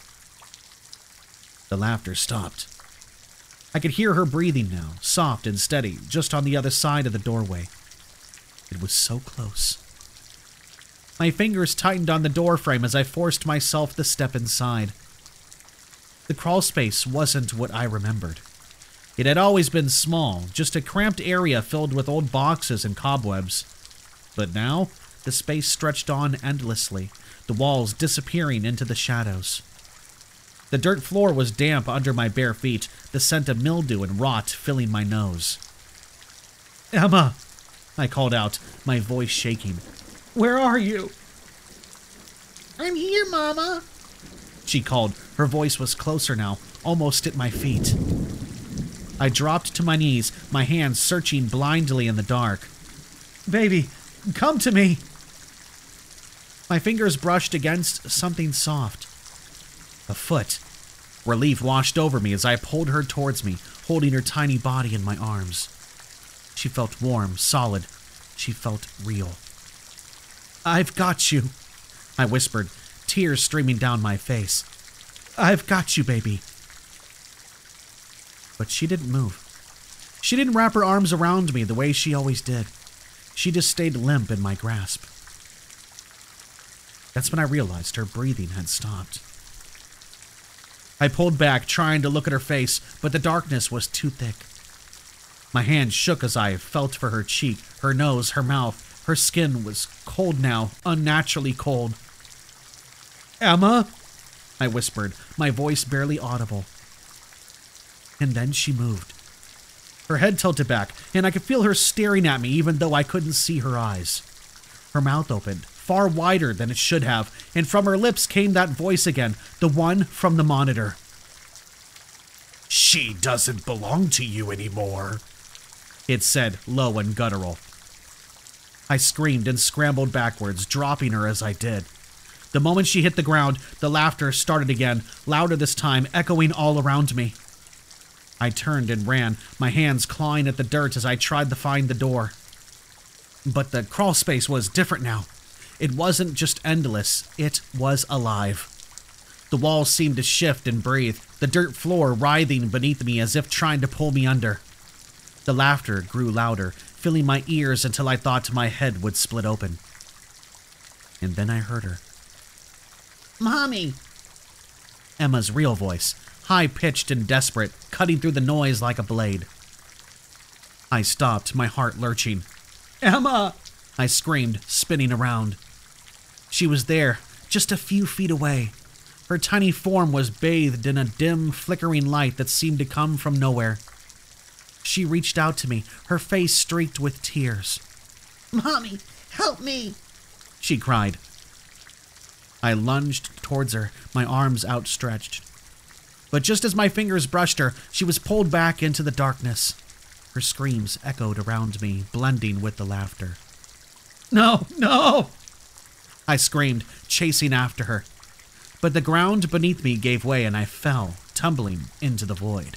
The laughter stopped. I could hear her breathing now, soft and steady, just on the other side of the doorway. It was so close. My fingers tightened on the doorframe as I forced myself to step inside. The crawlspace wasn't what I remembered. It had always been small, just a cramped area filled with old boxes and cobwebs. But now, the space stretched on endlessly, the walls disappearing into the shadows. The dirt floor was damp under my bare feet, the scent of mildew and rot filling my nose. Emma, I called out, my voice shaking. Where are you? I'm here, Mama, she called. Her voice was closer now, almost at my feet. I dropped to my knees, my hands searching blindly in the dark. Baby, come to me. My fingers brushed against something soft. A foot. Relief washed over me as I pulled her towards me, holding her tiny body in my arms. She felt warm, solid. She felt real. I've got you, I whispered, tears streaming down my face. I've got you, baby. But she didn't move. She didn't wrap her arms around me the way she always did. She just stayed limp in my grasp. That's when I realized her breathing had stopped. I pulled back, trying to look at her face, but the darkness was too thick. My hand shook as I felt for her cheek, her nose, her mouth. Her skin was cold now, unnaturally cold. Emma, I whispered, my voice barely audible. And then she moved. Her head tilted back, and I could feel her staring at me even though I couldn't see her eyes. Her mouth opened, far wider than it should have, and from her lips came that voice again, the one from the monitor. She doesn't belong to you anymore, it said, low and guttural. I screamed and scrambled backwards, dropping her as I did. The moment she hit the ground, the laughter started again, louder this time, echoing all around me. I turned and ran, my hands clawing at the dirt as I tried to find the door. But the crawl space was different now. It wasn't just endless, it was alive. The walls seemed to shift and breathe, the dirt floor writhing beneath me as if trying to pull me under. The laughter grew louder, filling my ears until I thought my head would split open. And then I heard her. Mommy! Emma's real voice, high-pitched and desperate, cutting through the noise like a blade. I stopped, my heart lurching. Emma! I screamed, spinning around. She was there, just a few feet away. Her tiny form was bathed in a dim, flickering light that seemed to come from nowhere. She reached out to me, her face streaked with tears. Mommy, help me, she cried. I lunged towards her, my arms outstretched. But just as my fingers brushed her, she was pulled back into the darkness. Her screams echoed around me, blending with the laughter. No, no! I screamed, chasing after her. But the ground beneath me gave way and I fell, tumbling into the void.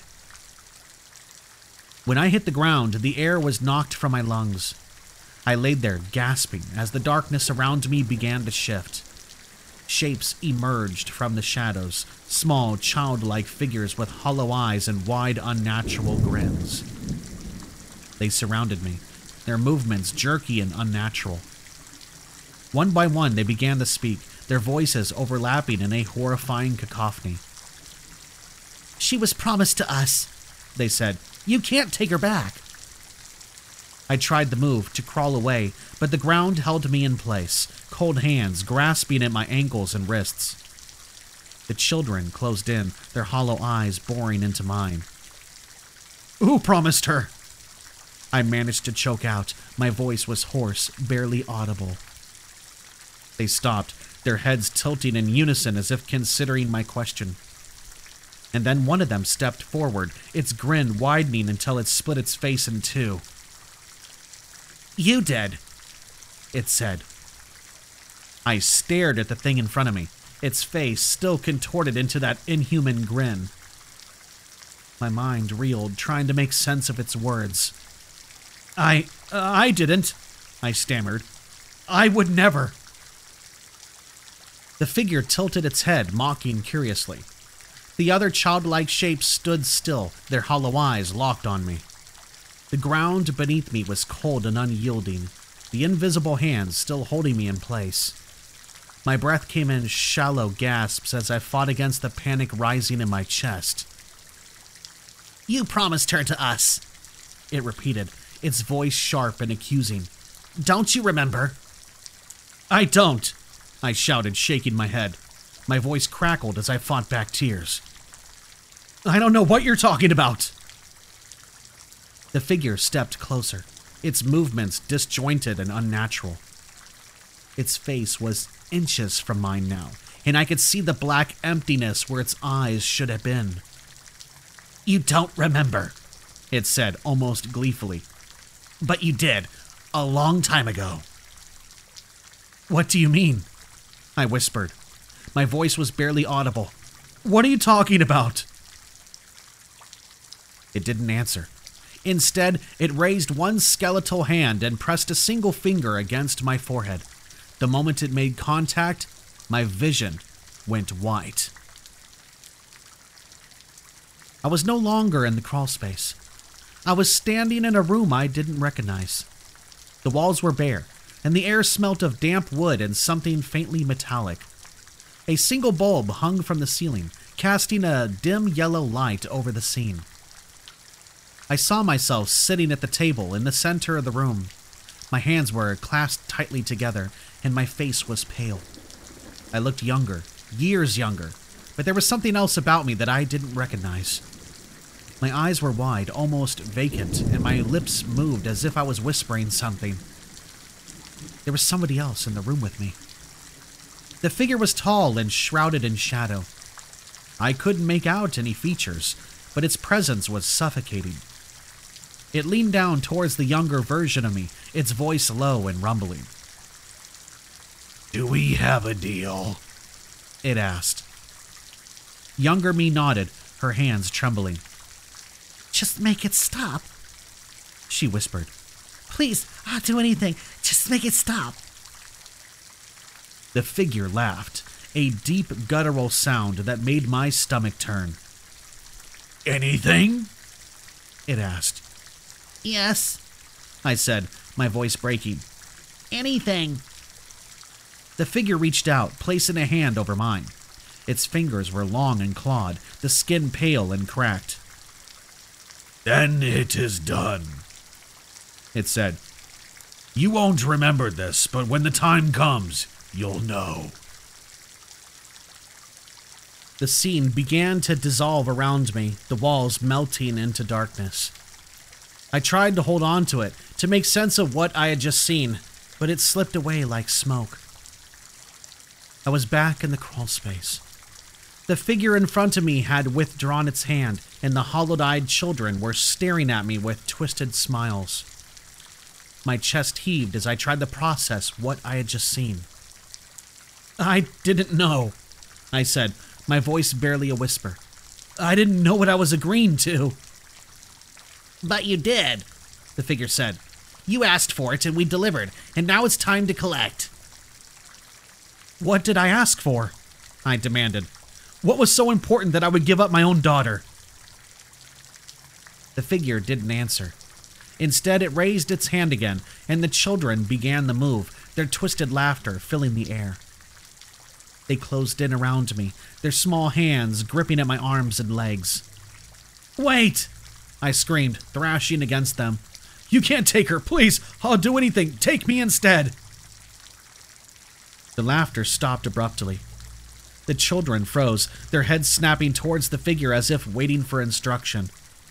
When I hit the ground, the air was knocked from my lungs. I laid there, gasping, as the darkness around me began to shift. Shapes emerged from the shadows, small, childlike figures with hollow eyes and wide, unnatural grins. They surrounded me, their movements jerky and unnatural. One by one, they began to speak, their voices overlapping in a horrifying cacophony. She was promised to us, they said. You can't take her back. I tried to move, to crawl away, but the ground held me in place, cold hands grasping at my ankles and wrists. The children closed in, their hollow eyes boring into mine. Who promised her? I managed to choke out. My voice was hoarse, barely audible. They stopped, their heads tilting in unison as if considering my question. And then one of them stepped forward, its grin widening until it split its face in two. You did, it said. I stared at the thing in front of me, its face still contorted into that inhuman grin. My mind reeled, trying to make sense of its words. I, uh, I didn't, I stammered. I would never. The figure tilted its head, mocking curiously. The other childlike shapes stood still, their hollow eyes locked on me. The ground beneath me was cold and unyielding, the invisible hands still holding me in place. My breath came in shallow gasps as I fought against the panic rising in my chest. You promised her to us, it repeated, its voice sharp and accusing. Don't you remember? I don't, I shouted, shaking my head. My voice crackled as I fought back tears. I don't know what you're talking about. The figure stepped closer, its movements disjointed and unnatural. Its face was inches from mine now, and I could see the black emptiness where its eyes should have been. You don't remember, it said almost gleefully. But you did, a long time ago. What do you mean? I whispered. My voice was barely audible. What are you talking about? It didn't answer. Instead, it raised one skeletal hand and pressed a single finger against my forehead. The moment it made contact, my vision went white. I was no longer in the crawl space. I was standing in a room I didn't recognize. The walls were bare, and the air smelt of damp wood and something faintly metallic. A single bulb hung from the ceiling, casting a dim yellow light over the scene. I saw myself sitting at the table in the center of the room. My hands were clasped tightly together, and my face was pale. I looked younger, years younger, but there was something else about me that I didn't recognize. My eyes were wide, almost vacant, and my lips moved as if I was whispering something. There was somebody else in the room with me. The figure was tall and shrouded in shadow. I couldn't make out any features, but its presence was suffocating. It leaned down towards the younger version of me, its voice low and rumbling. Do we have a deal? It asked. Younger me nodded, her hands trembling. Just make it stop, she whispered. Please, I'll do anything. Just make it stop. The figure laughed, a deep guttural sound that made my stomach turn. Anything? It asked. Yes, I said, my voice breaking. Anything. The figure reached out, placing a hand over mine. Its fingers were long and clawed, the skin pale and cracked. Then it is done, it said. You won't remember this, but when the time comes, you'll know. The scene began to dissolve around me, the walls melting into darkness. I tried to hold on to it, to make sense of what I had just seen, but it slipped away like smoke. I was back in the crawl space. The figure in front of me had withdrawn its hand, and the hollow-eyed children were staring at me with twisted smiles. My chest heaved as I tried to process what I had just seen. I didn't know, I said, my voice barely a whisper. I didn't know what I was agreeing to. But you did, the figure said. You asked for it and we delivered, and now it's time to collect. What did I ask for? I demanded. What was so important that I would give up my own daughter? The figure didn't answer. Instead, it raised its hand again, and the children began the move, their twisted laughter filling the air. They closed in around me, their small hands gripping at my arms and legs. Wait! I screamed, thrashing against them. You can't take her, please! I'll do anything! Take me instead! The laughter stopped abruptly. The children froze, their heads snapping towards the figure as if waiting for instruction.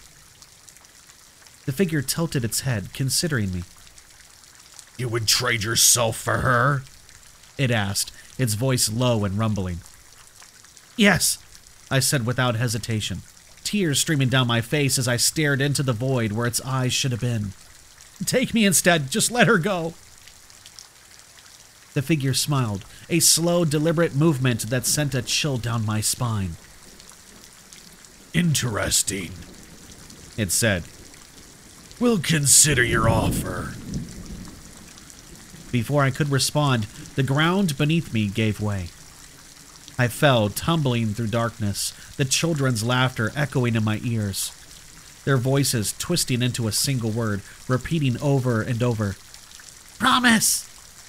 The figure tilted its head, considering me. You would trade yourself for her? It asked, its voice low and rumbling. Yes, I said without hesitation, tears streaming down my face as I stared into the void where its eyes should have been. Take me instead, just let her go. The figure smiled, a slow, deliberate movement that sent a chill down my spine. Interesting, it said. We'll consider your offer. Before I could respond, the ground beneath me gave way. I fell, tumbling through darkness, the children's laughter echoing in my ears, their voices twisting into a single word, repeating over and over, Promise!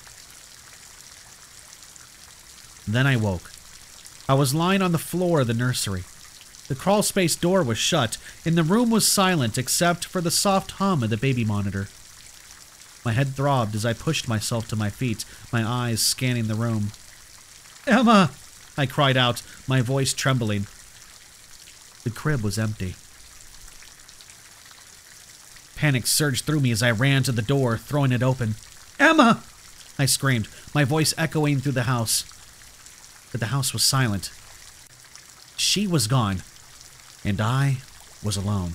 Then I woke. I was lying on the floor of the nursery. The crawlspace door was shut, and the room was silent except for the soft hum of the baby monitor. My head throbbed as I pushed myself to my feet, my eyes scanning the room. Emma! I cried out, my voice trembling. The crib was empty. Panic surged through me as I ran to the door, throwing it open. Emma! I screamed, my voice echoing through the house. But the house was silent. She was gone, and I was alone.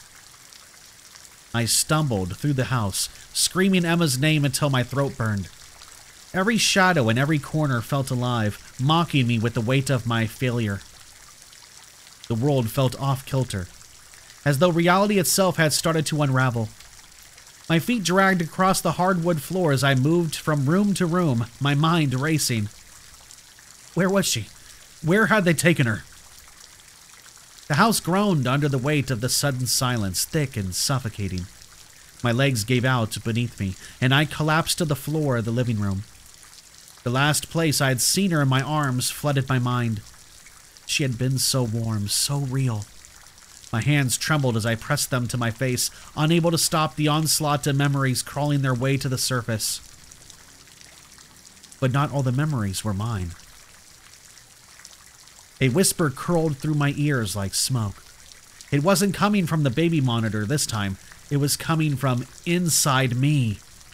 I stumbled through the house, screaming Emma's name until my throat burned. Every shadow in every corner felt alive, mocking me with the weight of my failure. The world felt off-kilter, as though reality itself had started to unravel. My feet dragged across the hardwood floor as I moved from room to room, my mind racing. Where was she? Where had they taken her? The house groaned under the weight of the sudden silence, thick and suffocating. My legs gave out beneath me, and I collapsed to the floor of the living room. The last place I had seen her in my arms flooded my mind. She had been so warm, so real. My hands trembled as I pressed them to my face, unable to stop the onslaught of memories crawling their way to the surface. But not all the memories were mine. A whisper curled through my ears like smoke. It wasn't coming from the baby monitor this time. It was coming from inside me.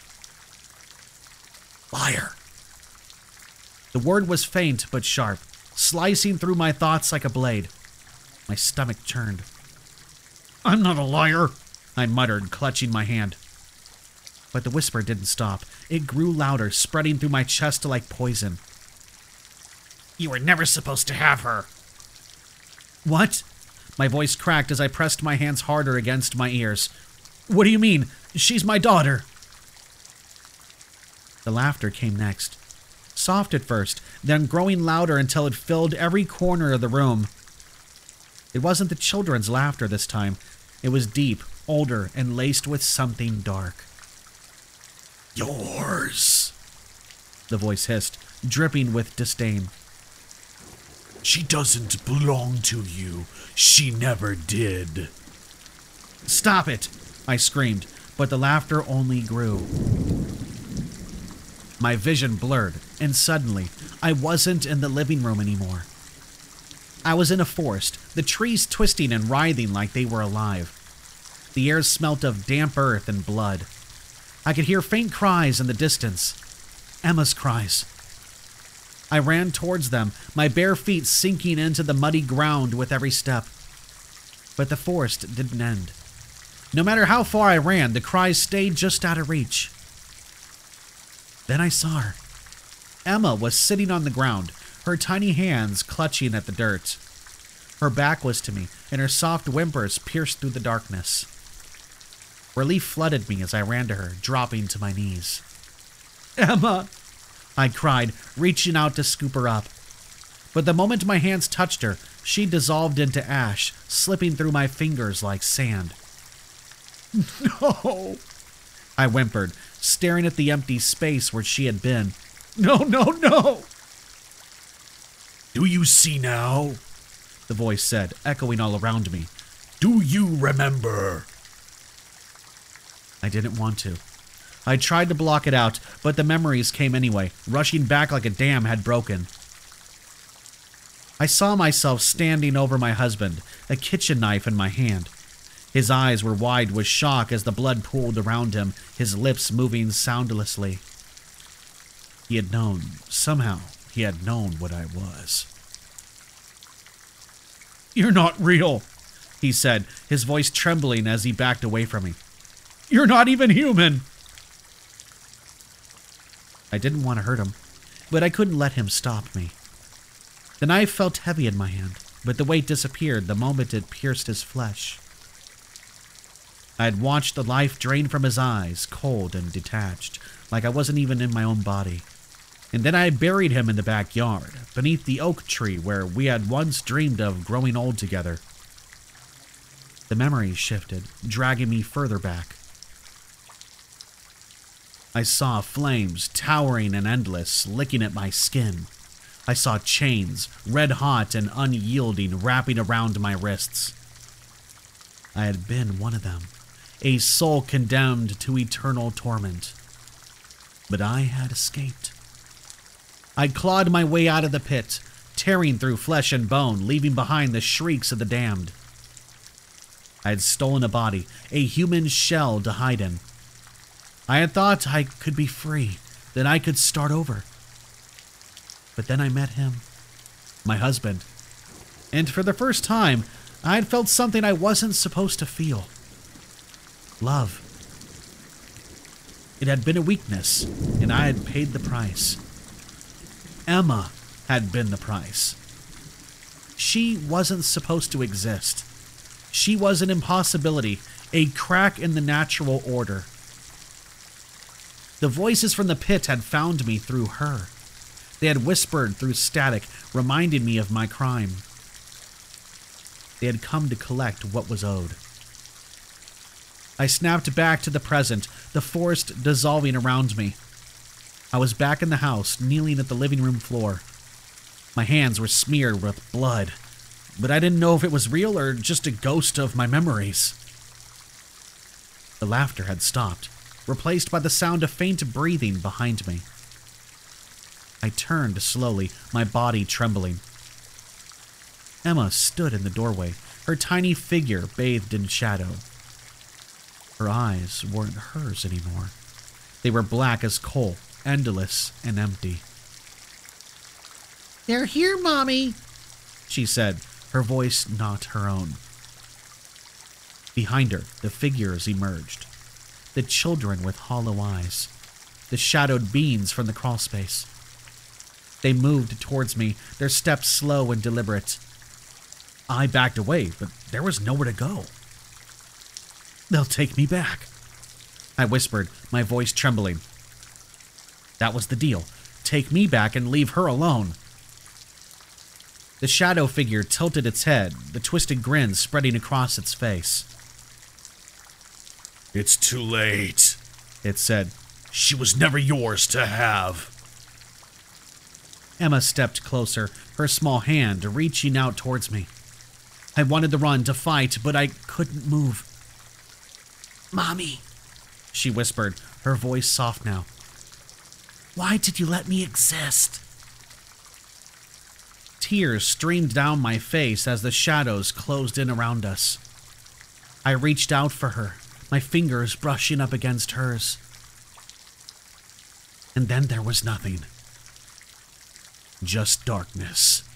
Liar. The word was faint but sharp, slicing through my thoughts like a blade. My stomach churned. I'm not a liar, I muttered, clutching my hand. But the whisper didn't stop. It grew louder, spreading through my chest like poison. You were never supposed to have her. What? My voice cracked as I pressed my hands harder against my ears. What do you mean? She's my daughter. The laughter came next. Soft at first, then growing louder until it filled every corner of the room. It wasn't the children's laughter this time. It was deep, older, and laced with something dark. Yours, the voice hissed, dripping with disdain. She doesn't belong to you. She never did. Stop it, I screamed, but the laughter only grew. My vision blurred, and suddenly, I wasn't in the living room anymore. I was in a forest, the trees twisting and writhing like they were alive. The air smelt of damp earth and blood. I could hear faint cries in the distance. Emma's cries. I ran towards them, my bare feet sinking into the muddy ground with every step. But the forest didn't end. No matter how far I ran, the cries stayed just out of reach. Then I saw her. Emma was sitting on the ground, her tiny hands clutching at the dirt. Her back was to me, and her soft whimpers pierced through the darkness. Relief flooded me as I ran to her, dropping to my knees. "Emma!" I cried, reaching out to scoop her up. But the moment my hands touched her, she dissolved into ash, slipping through my fingers like sand. "No!" I whimpered, staring at the empty space where she had been. "No, no, no!" "Do you see now?" the voice said, echoing all around me. "Do you remember?" I didn't want to. I tried to block it out, but the memories came anyway, rushing back like a dam had broken. I saw myself standing over my husband, a kitchen knife in my hand. His eyes were wide with shock as the blood pooled around him, his lips moving soundlessly. He had known, somehow, he had known what I was. "You're not real," he said, his voice trembling as he backed away from me. "You're not even human." I didn't want to hurt him, but I couldn't let him stop me. The knife felt heavy in my hand, but the weight disappeared the moment it pierced his flesh. I had watched the life drain from his eyes, cold and detached, like I wasn't even in my own body. And then I buried him in the backyard, beneath the oak tree where we had once dreamed of growing old together. The memories shifted, dragging me further back. I saw flames, towering and endless, licking at my skin. I saw chains, red-hot and unyielding, wrapping around my wrists. I had been one of them, a soul condemned to eternal torment. But I had escaped. I clawed my way out of the pit, tearing through flesh and bone, leaving behind the shrieks of the damned. I had stolen a body, a human shell to hide in. I had thought I could be free, that I could start over. But then I met him, my husband, and for the first time, I had felt something I wasn't supposed to feel. Love. It had been a weakness, and I had paid the price. Emma had been the price. She wasn't supposed to exist. She was an impossibility, a crack in the natural order. The voices from the pit had found me through her. They had whispered through static, reminding me of my crime. They had come to collect what was owed. I snapped back to the present, the forest dissolving around me. I was back in the house, kneeling at the living room floor. My hands were smeared with blood, but I didn't know if it was real or just a ghost of my memories. The laughter had stopped, replaced by the sound of faint breathing behind me. I turned slowly, my body trembling. Emma stood in the doorway, her tiny figure bathed in shadow. Her eyes weren't hers anymore. They were black as coal, endless and empty. "They're here, Mommy," she said, her voice not her own. Behind her, the figures emerged. The children with hollow eyes. The shadowed beings from the crawlspace. They moved towards me, their steps slow and deliberate. I backed away, but there was nowhere to go. "They'll take me back," I whispered, my voice trembling. That was the deal. Take me back and leave her alone. The shadow figure tilted its head, the twisted grin spreading across its face. "It's too late," it said. "She was never yours to have." Emma stepped closer, her small hand reaching out towards me. I wanted to run, to fight, but I couldn't move. "Mommy," she whispered, her voice soft now. "Why did you let me exist?" Tears streamed down my face as the shadows closed in around us. I reached out for her, my fingers brushing up against hers. And then there was nothing. Just darkness.